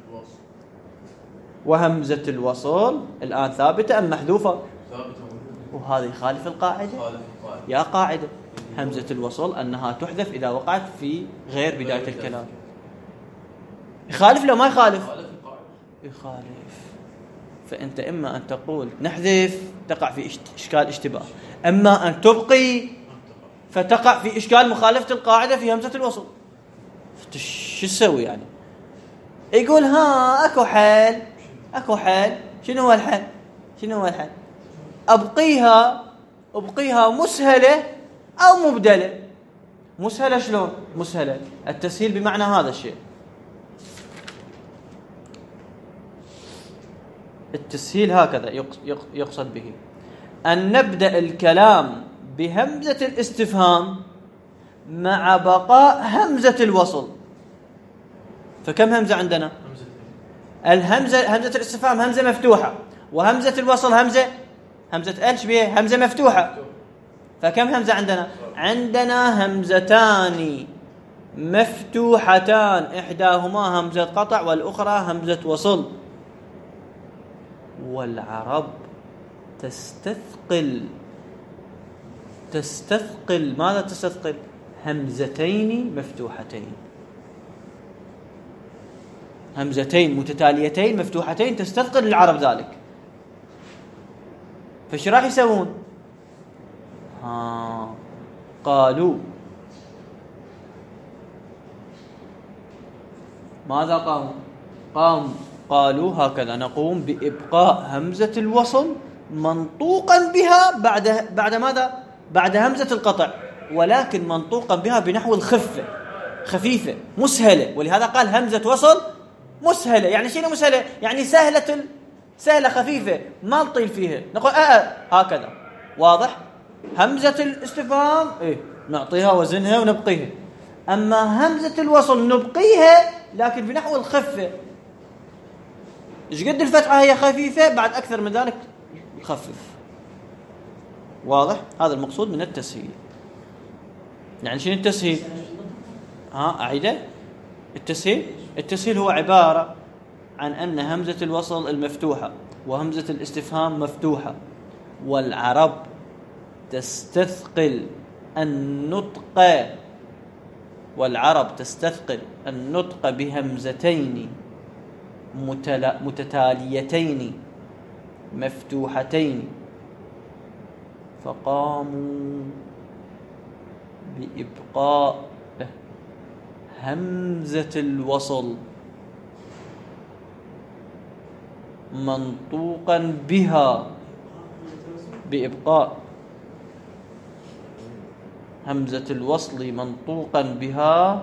وهمزة الوصل الآن ثابتة أم محذوفة؟ وهذه خالف القاعدة. يا قاعدة همزة الوصل أنها تحذف إذا وقعت في غير بداية الكلام. يخالف لو ما يخالف؟ يخالف. فأنت إما أن تقول نحذف تقع في إشكال اشتباه، أما أن تبقي فتقع في إشكال مخالفة القاعدة في همزة الوصل. شو تسوي يعني؟ يقول ها أكو حل. شنو هو الحل؟ أبقيها مسهلة أو مبدلة. مسهلة شلون؟ مسهلة التسهيل بمعنى هذا الشيء. التسهيل هكذا يقصد به أن نبدأ الكلام بهمزة الاستفهام مع بقاء همزة الوصل. فكم همزة عندنا؟ همزة الاستفهام همزة مفتوحة، وهمزة الوصل همزة ايش بيه؟ همزة مفتوحة. فكم همزة عندنا؟ عندنا همزتان مفتوحتان، إحداهما همزة قطع والأخرى همزة وصل. والعرب تستثقل. ماذا تستثقل؟ همزتين مفتوحتين، همزتين متتاليتين مفتوحتين تستثقل العرب ذلك. فايش راح يسوون؟ قالوا ماذا قالوا هكذا نقوم بإبقاء همزة الوصل منطوقا بها بعد ماذا؟ بعد همزة القطع، ولكن منطوقا بها بنحو الخفة، خفيفة مسهلة. ولهذا قال همزة وصل مسهلة. يعني شنو مسهلة؟ يعني سهلة خفيفة ما نطيل فيها. نقول هكذا واضح. همزة الاستفهام نعطيها وزنها ونبقيها، أما همزة الوصل نبقيها لكن بنحو الخفة. إيش قد الفتحة هي خفيفة، بعد أكثر من ذلك خفف. واضح؟ هذا المقصود من التسهيل. يعني شنو التسهيل؟ أعيده. التسهيل هو عبارة عن أن همزة الوصل المفتوحة وهمزة الاستفهام مفتوحة، والعرب تستثقل النطق بهمزتين متتاليتين مفتوحتين، فقاموا بإبقاء همزة الوصل منطوقا بها، بإبقاء همزة الوصل منطوقا بها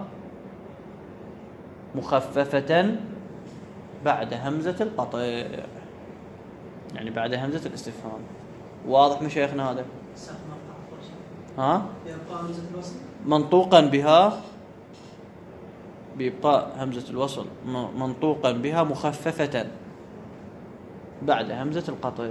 مخففة بعد همزة القطع، يعني بعد همزة الاستفهام. واضح مشايخنا هذا؟ منطوقا بها بإبقاء همزة الوصل منطوقا بها مخففة بعد همزة القطع.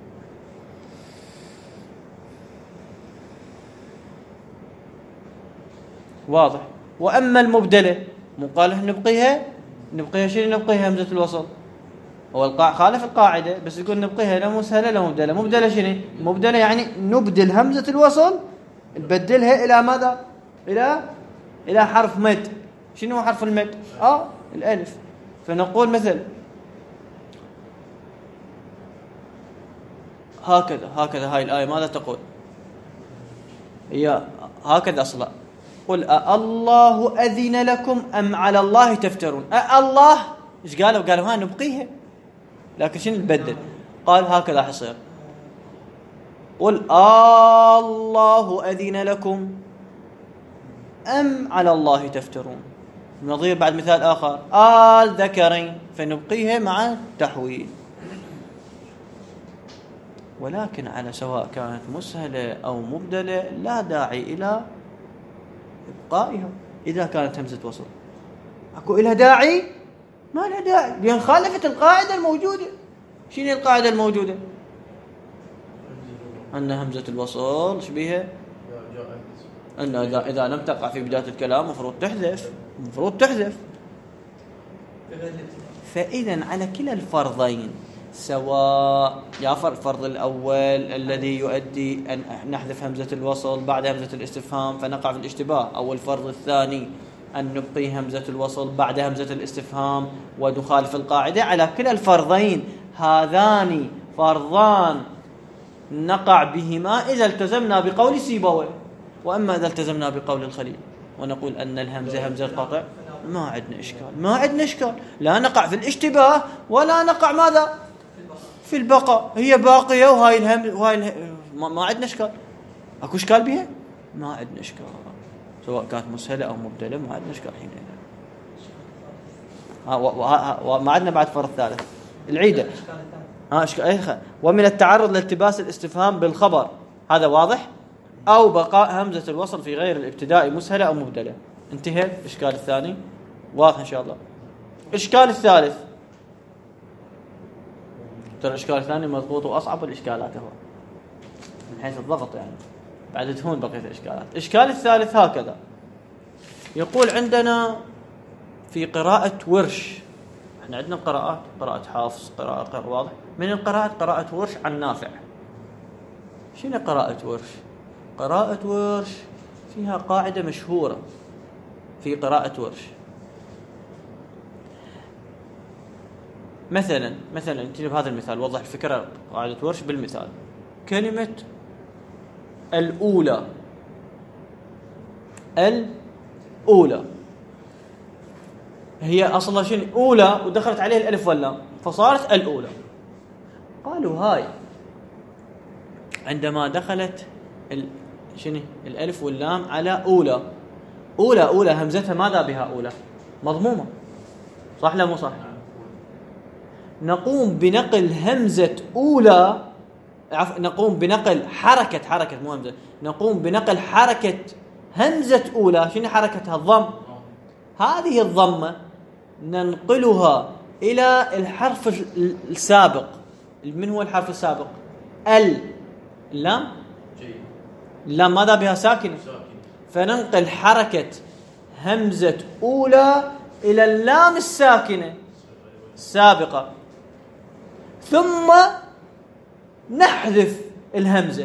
واضح. وأما المبدلة مقاله نبقيها شنو؟ نبقيها همزة الوصل. هو خالف القاعدة بس يقول نبقيها لا مسهلة لا مبدلة. مبدلة شنو؟ مبدلة يعني نبدل همزة الوصل، نبدلها إلى ماذا؟ إلى حرف مد. شنو هو حرف المد؟ الألف. فنقول مثل هكذا هاي الآية ماذا تقول؟ هي هكذا أصلا. قل الله أذن لكم أم على الله تفترون. الله إيش قالوا نبقيها، لكن شنو نبدل؟ قال هكذا حصير. قل الله أذن لكم أم على الله تفترون. نضيف بعد مثال آخر ذكرين، فنبقيها مع التحويل. ولكن على سواء كانت مسهلة أو مبدلة لا داعي إلى إبقائها إذا كانت همزة وصل. أكو إلها داعي ما لها داعي لأن خالفت القاعدة الموجودة. شنو القاعدة الموجودة؟ أن همزة الوصل شبيهة أن إذا لم تقع في بداية الكلام مفروض تحذف. فإذا على كلا الفرضين سواء يا الفرض الأول الذي يؤدي أن نحذف همزة الوصل بعد همزة الاستفهام فنقع في الاشتباه، أو الفرض الثاني أن نبقي همزة الوصل بعد همزة الاستفهام ونخالف القاعدة. على كلا الفرضين هذان فرضان نقع بهما إذا التزمنا بقول سيبويه، وأما إذا التزمنا بقول الخليل ونقول أن الهمزة همزة قطع ما عندنا إشكال، لا نقع في الاشتباه ولا نقع ماذا في البقاء، هي باقية وهاي الهم ما عندنا إشكال. أكو إشكال بها؟ ما عندنا إشكال، سواء كانت مسهلة أو مبدلة ما عندنا إشكال حينئذ. وما عندنا بعد فرض ثالث العيدة. ومن التعرض لالتباس الاستفهام بالخبر، هذا واضح، أو بقاء همزة الوصل في غير الابتداء مسهلة أو مبدلة. انتهى الإشكال الثاني، واضح إن شاء الله. الإشكال الثالث، ترى الإشكال الثاني مضبوط وأصعب الإشكالات هو من حيث الضغط، يعني بعد تهون بقية الإشكالات. الإشكال الثالث هكذا يقول عندنا في قراءة ورش، احنا عندنا قراءة حافظ، قراءة واضح من القراءات قراءة ورش عن نافع. شنو قراءة ورش؟ قراءة ورش فيها قاعدة مشهورة في قراءة ورش. مثلا نجي بهذا المثال وضح الفكرة قاعدة ورش بالمثال. كلمة الأولى هي أصلا شنو؟ أولى ودخلت عليه الألف واللام فصارت الأولى. قالوا هاي عندما دخلت شنو الألف واللام على أولى همزتها ماذا بها؟ أولى مضمومة، صح لا مو صح؟ نقوم بنقل همزة أولى، نقوم بنقل حركة مو همزة، نقوم بنقل حركة همزة أولى. شنو حركتها؟ الضم. هذه الضمة ننقلها إلى الحرف السابق. من هو الحرف السابق؟ اللام. اللام ماذا بها؟ ساكنة. فننقل حركة همزة أولى إلى اللام الساكنة السابقة، ثم نحذف الهمزة.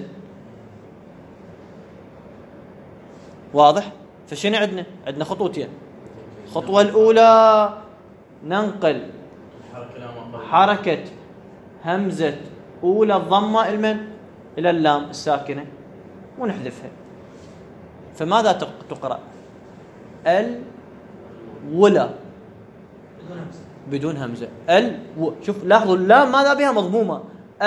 واضح؟ فشنو عندنا خطوتين. الخطوة الأولى ننقل حركة همزة أولى الضمة إلى اللام الساكنة ونحذفها. فماذا تقرأ؟ الولا بدون همزة. شوف لاحظوا اللام ماذا بها؟ مضمومة.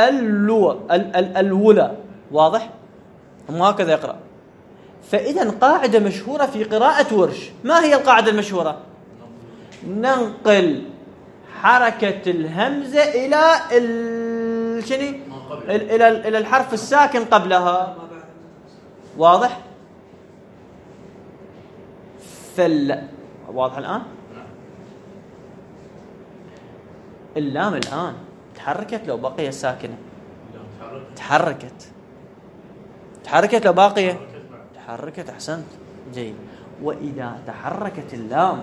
الولا. واضح؟ هم هكذا يقرأ. فإذا قاعدة مشهورة في قراءة ورش. ما هي القاعدة المشهورة؟ ننقل حركة الهمزة إلى إلى الحرف الساكن قبلها. واضح؟ واضح الآن؟ اللام الآن تحركت لو بقيت ساكنة؟ تحركت لو باقية؟ تحركت. أحسنت، جيد. وإذا تحركت اللام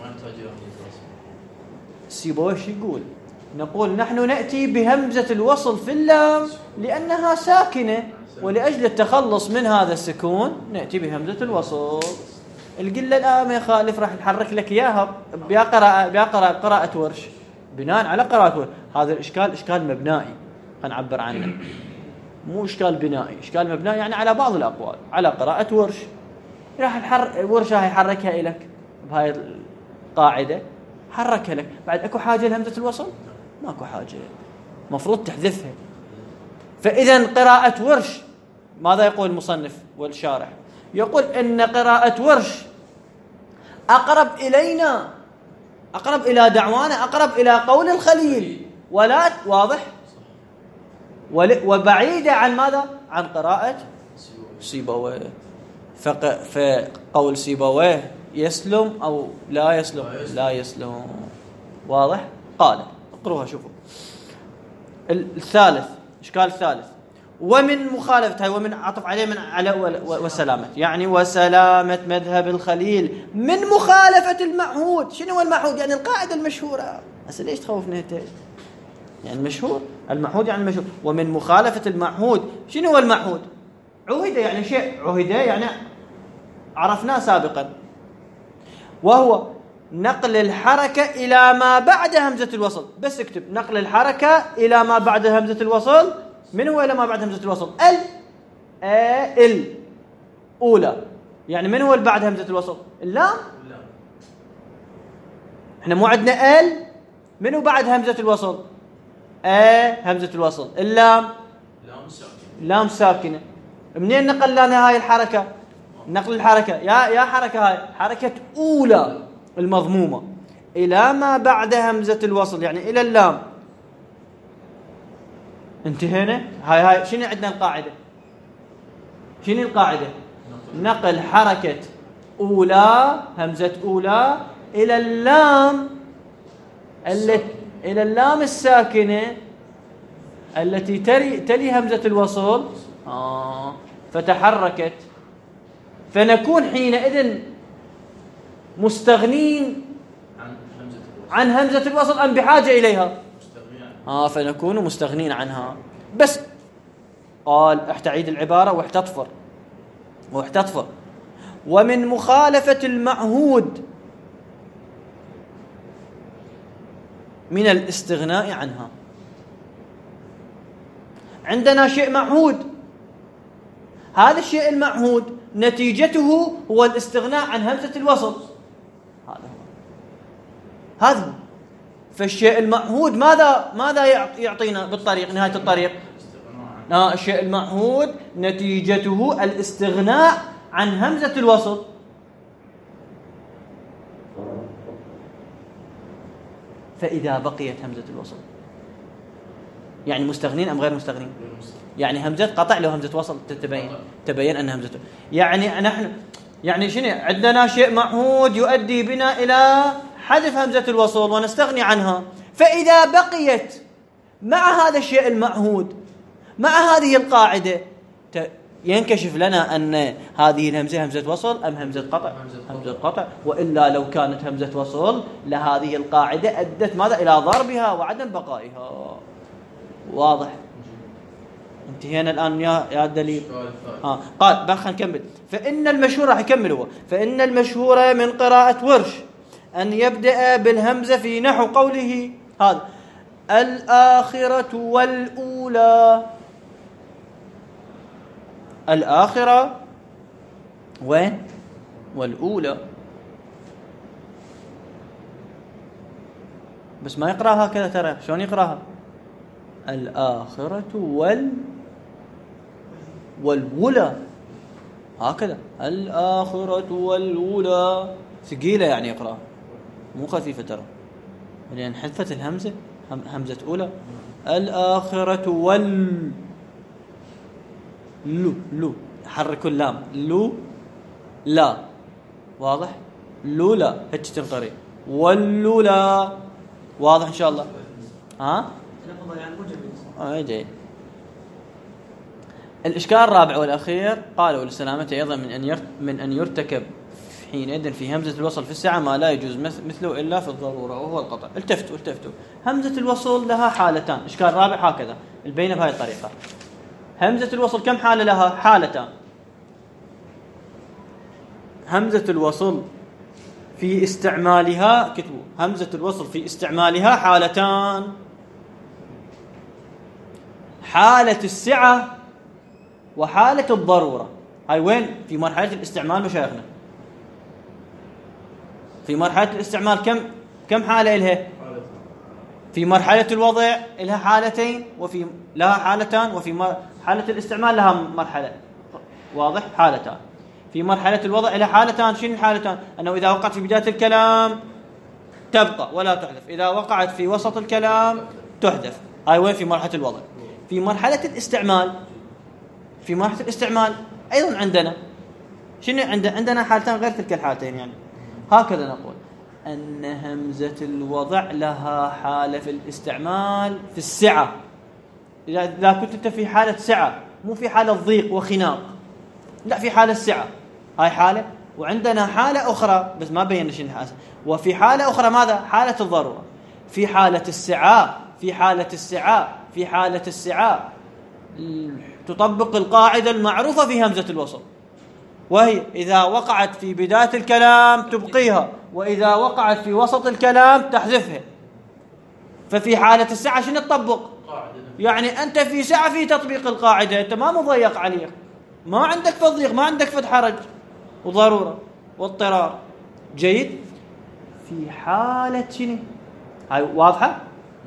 سيبويه شو يقول؟ نقول نحن نأتي بهمزة الوصل في اللام لأنها ساكنة، ولأجل التخلص من هذا السكون نأتي بهمزة الوصل. القلة الآن ما يخالف راح نحرك لك إياها بقراءة ورش بناء على قراءة ورش. هذا الإشكال إشكال مبنائي هنعبر عنه، مو إشكال بنائي. إشكال مبنائي يعني على بعض الأقوال على قراءة ورش. راح ورشة يحركها لك بهاي القاعدة، حركها لك. بعد أكو حاجة لهمزة الوصل؟ ماكو حاجة، مفروض تحذفها. فإذا قراءة ورش ماذا يقول المصنف والشارح؟ يقول إن قراءة ورش أقرب إلينا، أقرب إلى دعوانا، أقرب إلى قول الخليل، ولا واضح وبعيدة عن ماذا؟ عن قراءة سيبويه. فقول سيبويه يسلم أو لا يسلم؟ لا يسلم. واضح؟ قال اقروها شوفوا. الثالث إشكال الثالث ومن مخالفة، هاي ومن عطف عليه من على وسلامة، يعني وسلامة مذهب الخليل من مخالفة المعهود. شنو هو المعهود؟ يعني القاعدة المشهورة. هسه ليش تخوفنا انت؟ يعني المشهور، المعهود يعني المشهور. ومن مخالفة المعهود، شنو هو المعهود؟ عهد يعني شيء، عهد يعني عرفناه سابقا، وهو نقل الحركة إلى ما بعد همزة الوصل. بس اكتب نقل الحركة إلى ما بعد همزة الوصل. من هو إلى ما بعد همزة الوصل؟ ال أولى. يعني من هو اللي بعد همزة الوصل؟ اللام. احنا مو عندنا ال، من هو بعد همزة الوصل؟ همزة الوصل. اللام لام ساكنة. منين نقل لنا هاي الحركة؟ نقل الحركة يا حركة، هاي حركة أولى المضمومة إلى ما بعد همزة الوصل، يعني إلى اللام. انتهينا. هاي شنو عندنا القاعدة؟ شنو القاعدة؟ نقل حركة أولى، همزة أولى، إلى اللام إلى اللام الساكنة التي تلي همزة الوصل فتحركت، فنكون حينئذ مستغنين عن همزة الوصل أم بحاجة إليها؟ فنكون مستغنين عنها. بس قال احتعيد العبارة واحتطفر. ومن مخالفة المعهود من الاستغناء عنها. عندنا شيء معهود، هذا الشيء المعهود نتيجته هو الاستغناء عن همزة الوصل. هذا هو. فالشيء المعهود ماذا يعطينا بالطريق، نهاية الطريق؟ الشيء المعهود نتيجته الاستغناء عن همزة الوصل. فإذا بقيت همزة الوصل، يعني مستغنين أم غير مستغنين؟ يعني همزة قطع لو همزة وصل تبين أن همزة، يعني نحن يعني شنو عندنا شيء معهود يؤدي بنا إلى حذف همزة الوصل ونستغني عنها. فإذا بقيت مع هذا الشيء المعهود، مع هذه القاعدة، ينكشف لنا أن هذه الهمزة همزة وصل أم همزة قطع؟ همزة قطع. وإلا لو كانت همزة وصل لهذه القاعدة أدت ماذا؟ إلى ضربها وعدم بقائها. واضح؟ انتهينا الآن يا الدليل. قال بل خلينا نكمل. فإن المشهور، راح يكمل هو، فإن المشهور من قراءة ورش أن يبدأ بالهمزة في نحو قوله هذا الآخرة والأولى. الآخرة وين؟ والأولى. بس ما يقرأها هكذا، ترى شلون يقرأها؟ الآخرة والأولى هكذا. الآخرة والأولى ثقيلة يعني يقرأها، مو خفيفة ترى، لأن حذفت الهمزة، همزة أولى. الآخرة لو حركوا اللام، لو لا. واضح؟ لو لا هيك تنقري. واللولا. واضح إن شاء الله؟ جيد. الإشكال الرابع والأخير قالوا للسلامة أيضا من أن يرتكب حينئذ في همزة الوصل في الساعة ما لا يجوز مثله إلا في الضرورة، وهو القطع. التفتوا همزة الوصل لها حالتان. إشكال رابع هكذا البينة بهذه الطريقة. همزة الوصل كم حالة لها؟ حالتان. همزة الوصل في استعمالها، كتبوا همزة الوصل في استعمالها حالتان: حالة السعة وحالة الضرورة. هاي وين؟ في مرحلة الاستعمال مشايخنا. في مرحلة الاستعمال كم حالة إلها؟ في مرحلة الوضع لها حالتين، وفي لها حالتان، وفي حالة الاستعمال لها مرحلة. واضح؟ حالتان. في مرحلة الوضع لها حالتان. شنو الحالتان؟ أنه إذا وقعت في بداية الكلام تبقى ولا تحذف، إذا وقعت في وسط الكلام تحذف. هاي وين؟ في مرحلة الوضع. في مرحلة الاستعمال أيضا عندنا شنو؟ عندنا حالتان غير تلك الحالتين. يعني هكذا نقول أن همزة الوضع لها حالة في الاستعمال في السعة. إذا كنت أنت في حالة سعة، مو في حالة ضيق وخناق، لا، في حالة سعة، هاي حالة. وعندنا حالة أخرى بس ما بينا شنو الحالة. وفي حالة أخرى ماذا؟ حالة الضرورة. في حالة السعة، في حالة السعة، في حالة السعة تطبق القاعدة المعروفة في همزة الوصل، وهي إذا وقعت في بداية الكلام تبقيها، وإذا وقعت في وسط الكلام تحذفها. ففي حالة السعة شنو تطبق؟ يعني أنت في سعة في تطبيق القاعدة، أنت ما مضيق عليك، ما عندك تضييق، ما عندك فد حرج وضرورة واضطرار. جيد. في حالة شنو؟ هاي واضحة؟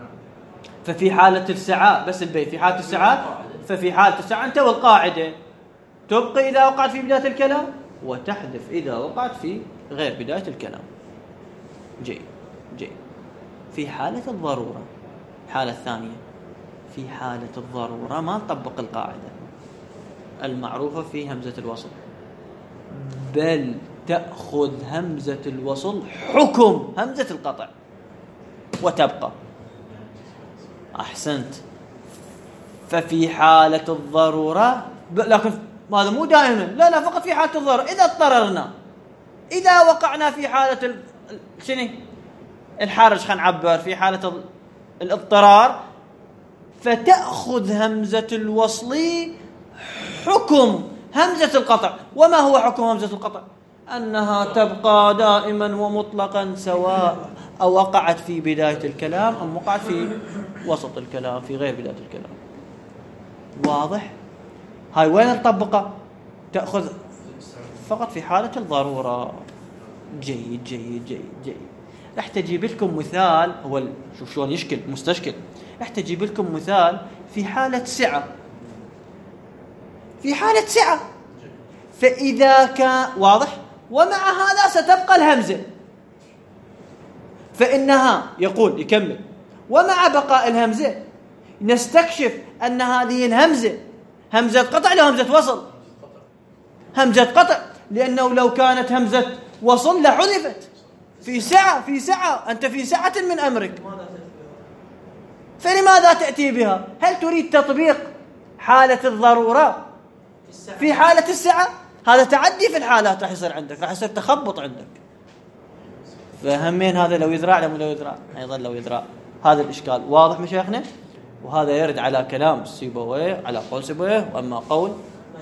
ففي حالة السعة بس البيت، في حالة السعة، ففي حالة السعة أنت والقاعدة تبقي إذا وقعت في بداية الكلام، وتحذف إذا وقعت في غير بداية الكلام. جيد. جيد. في حالة الضرورة، الحالة الثانية، في حالة الضرورة ما نطبق القاعدة المعروفة في همزة الوصل، بل تأخذ همزة الوصل حكم همزة القطع وتبقى. أحسنت. ففي حالة الضرورة، لكن هذا مو دائما، لا فقط في حالة الضرورة. إذا اضطررنا، إذا وقعنا في حالة شنو الحرج، خلينا نعبر في حالة الاضطرار، فتأخذ همزة الوصل حكم همزة القطع. وما هو حكم همزة القطع؟ أنها تبقى دائما ومطلقا، سواء أو وقعت في بداية الكلام أو وقعت في وسط الكلام في غير بداية الكلام. واضح؟ هاي وين نطبقها؟ تأخذ فقط في حالة الضرورة. جيد جيد جيد جيد. راح تجيب لكم مثال، هو شوف شلون يشكل مستشكل. راح تجيب لكم مثال في حالة سعة، في حالة سعة. فإذا كان واضح، ومع هذا ستبقى الهمزة، فإنها يقول يكمل ومع بقاء الهمزة نستكشف أن هذه الهمزة همزة قطع لو همزة وصل؟ همزة قطع، لأنه لو كانت همزة وصل لحذفت. في سعة، في سعة، أنت في سعة من أمرك، فلماذا تأتي بها؟ هل تريد تطبيق حالة الضرورة في حالة السعة؟ هذا تعدي في الحالات راح يصير عندك، راح يصير تخبط عندك. فهمين هذا لو يذرع لو يذرع أيضا لو يذرع. هذا الإشكال واضح مشايخنا، وهذا يرد على كلام سيبويه، على قول سيبويه، وأما قول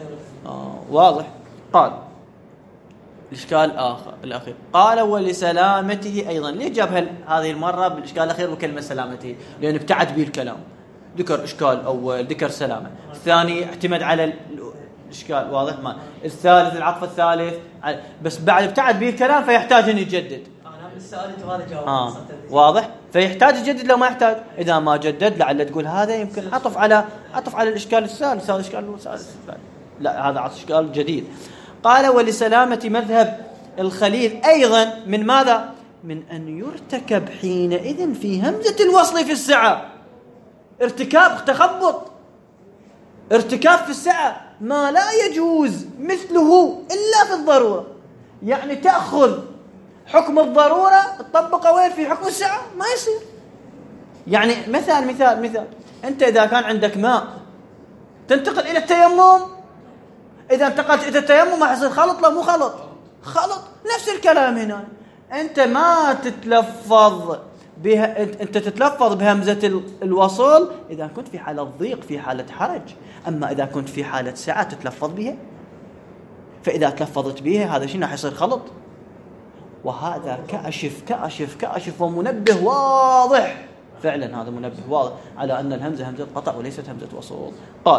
واضح. قال الإشكال الأخير، قال ولسلامته أيضا. ليه جاب هذه المرة بالإشكال الأخير بكلمة سلامته؟ لأن ابتعد به الكلام، ذكر إشكال أول، ذكر سلامة، الثاني اعتمد على الإشكال، واضح؟ ما الثالث العطف الثالث، بس بعد ابتعد به الكلام فيحتاج أن يجدد. أنا بالسؤال وهذا جواب. واضح؟ فيحتاج يجدد لو ما يحتاج. إذا ما جدد لعل تقول هذا يمكن عطف على الإشكال الثالث، هذا إشكال الثالث، لا هذا إشكال جديد. قال ولسلامة مذهب الخليل أيضا من ماذا؟ من أن يرتكب حينئذ في همزة الوصل في السعة ارتكاب تخبط، ارتكاب في السعة ما لا يجوز مثله إلا في الضرورة. يعني تأخذ حكم الضرورة تطبقه وين؟ في حكم السعة ما يصير. يعني مثال أنت إذا كان عندك ماء تنتقل إلى التيمم، إذا انتقلت إلى التيمم ما يصير خلط؟ لا مو خلط. نفس الكلام هنا، أنت ما تتلفظ بها، أنت تتلفظ بهمزة الوصل إذا كنت في حالة ضيق، في حالة حرج. أما إذا كنت في حالة سعة تتلفظ بها، فإذا تلفظت بها هذا شيء راح يصير خلط. وهذا كأشف ومنبه واضح، فعلا هذا منبه واضح على أن الهمزة همزة قطع وليست همزة وصل.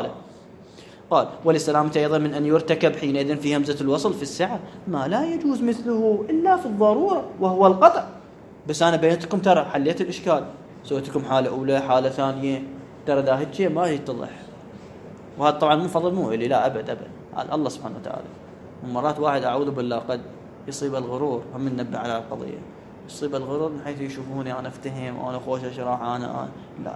قال وللسلامة أيضا من أن يرتكب حينئذ في همزة الوصل في السعة ما لا يجوز مثله إلا في الضرورة وهو القطع. بس أنا بينتكم ترى حليت الإشكال، سويت لكم حالة أولى حالة ثانية، ترى ذا هيك ما يتضح. وهذا طبعا مو فضل مو إلي، لا أبد الله سبحانه وتعالى. ومرات واحد أعوذ بالله قد يصيب الغرور، هم ننبه على القضية، يصيب الغرور من حيث يشوفوني أنا أفتهم أنا خوش أشراح أنا لا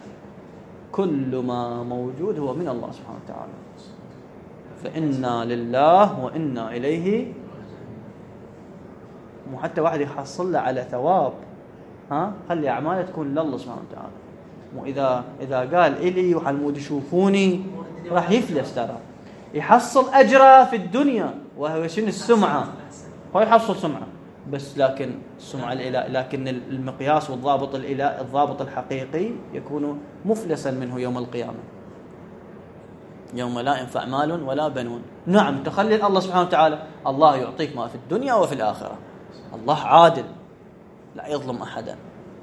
كل ما موجود هو من الله سبحانه وتعالى. فإنا لله وإنا إليه حتى واحد يحصل له على ثواب، خلي أعماله تكون لله سبحانه وتعالى. مو إذا قال إلي وحلمود يشوفوني راح يفلس، ترى يحصل أجره في الدنيا وهو شنو؟ السمعة. هو يحصل سمعة بس، لكن السمعة لكن المقياس والضابط الضابط الحقيقي يكون مفلسا منه يوم القيامة، يوم لا ينفع مال ولا بنون. نعم، تخلي الله سبحانه وتعالى، الله يعطيك ما في الدنيا وفي الآخرة، الله عادل لا يظلم أحدا.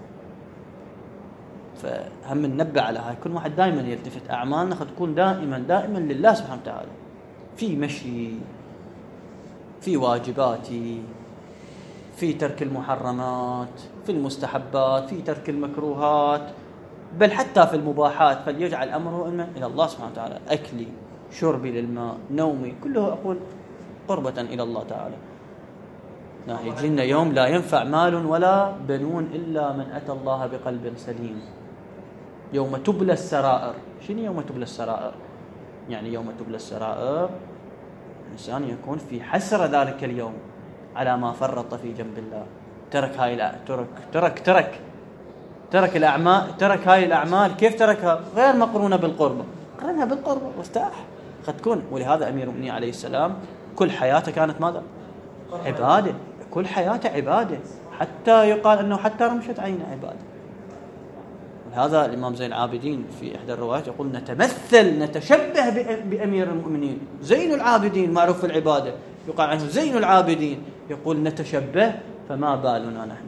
فهم ننبه على هاي، كل واحد دائما يلتفت أعمالنا تكون دائما لله سبحانه وتعالى، في مشي، في واجباتي، في ترك المحرمات، في المستحبات، في ترك المكروهات، بل حتى في المباحات. فليجعل أمره إلى الله سبحانه وتعالى، أكلي، شربي للماء، نومي، كله أقول قربة إلى الله تعالى. لا يجينا يوم لا ينفع مال ولا بنون إلا من أتى الله بقلب سليم. يوم تبلى السرائر. شنو يوم تبلى السرائر؟ يعني يوم تبلى السرائر الإنسان يكون في حسرة ذلك اليوم على ما فرط في جنب الله. ترك الأعمال، ترك هاي الأعمال. كيف تركها؟ غير مقرونة بالقربة، قرنها بالقربة واستاح قد تكون. ولهذا أمير المؤمنين عليه السلام كل حياته كانت ماذا؟ عبادة، كل حياته عبادة، حتى يقال أنه حتى رمشت عينه عبادة. هذا الإمام زين العابدين في إحدى الروايات يقول نتشبه بأمير المؤمنين زين العابدين، معروف في العبادة، يقال عنه زين العابدين، يقول نتشبه فما بالنا نحن.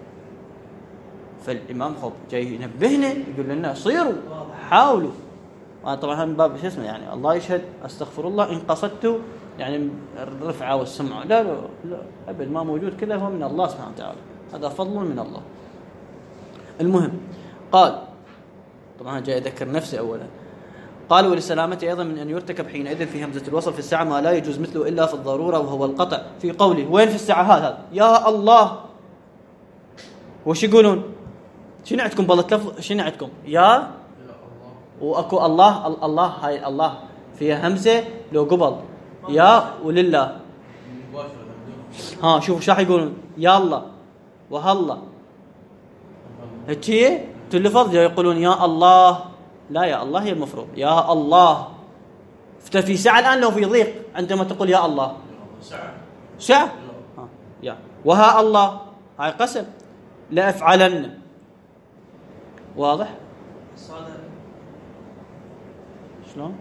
فالإمام جاي ينبهنا، يقول لنا صيروا، حاولوا. وأنا طبعا من باب شو اسمه، يعني الله يشهد، أستغفر الله إن قصدت يعني الرفعة والسمعة، لا أبد، ما موجود، كله هو من الله سبحانه وتعالى، هذا فضل من الله. المهم قال، طبعا جاي أذكر نفسي أولا، قال ولسلامته أيضا من أن يرتكب حينئذ في همزة الوصل في الساعة ما لا يجوز مثله إلا في الضرورة، وهو القطع في قوله. وين في الساعة هذا؟ يا الله. وش يقولون؟ شنو عندكم بالله؟ شنو عندكم؟ يا واكو الله هاي الله فيها همزة لو قبل يا ولله. شوفوا شو راح يقولون؟ يا الله وهلا هيك تلفظ يقولون يا الله. لا، يا الله هي المفروض يا الله. في ساعة الآن لو في ضيق عندما تقول يا الله ساعة يا وها الله، هاي قسم لا أفعلن. واضح؟ شلون؟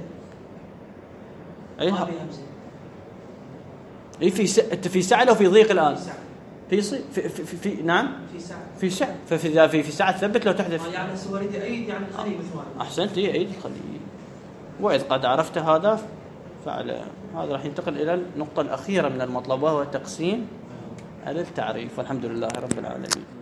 أي في ساعة لو في ضيق الآن في نعم في ساعة في ساعة ثبت لو تحذف يعني سواليدي أيد يعني خلي مثل أحسنت، أيد خلي. وإذ قد عرفت هذا فعل هذا راح ينتقل إلى النقطة الأخيرة من المطلب، وهو تقسيم التعريف. والحمد لله رب العالمين.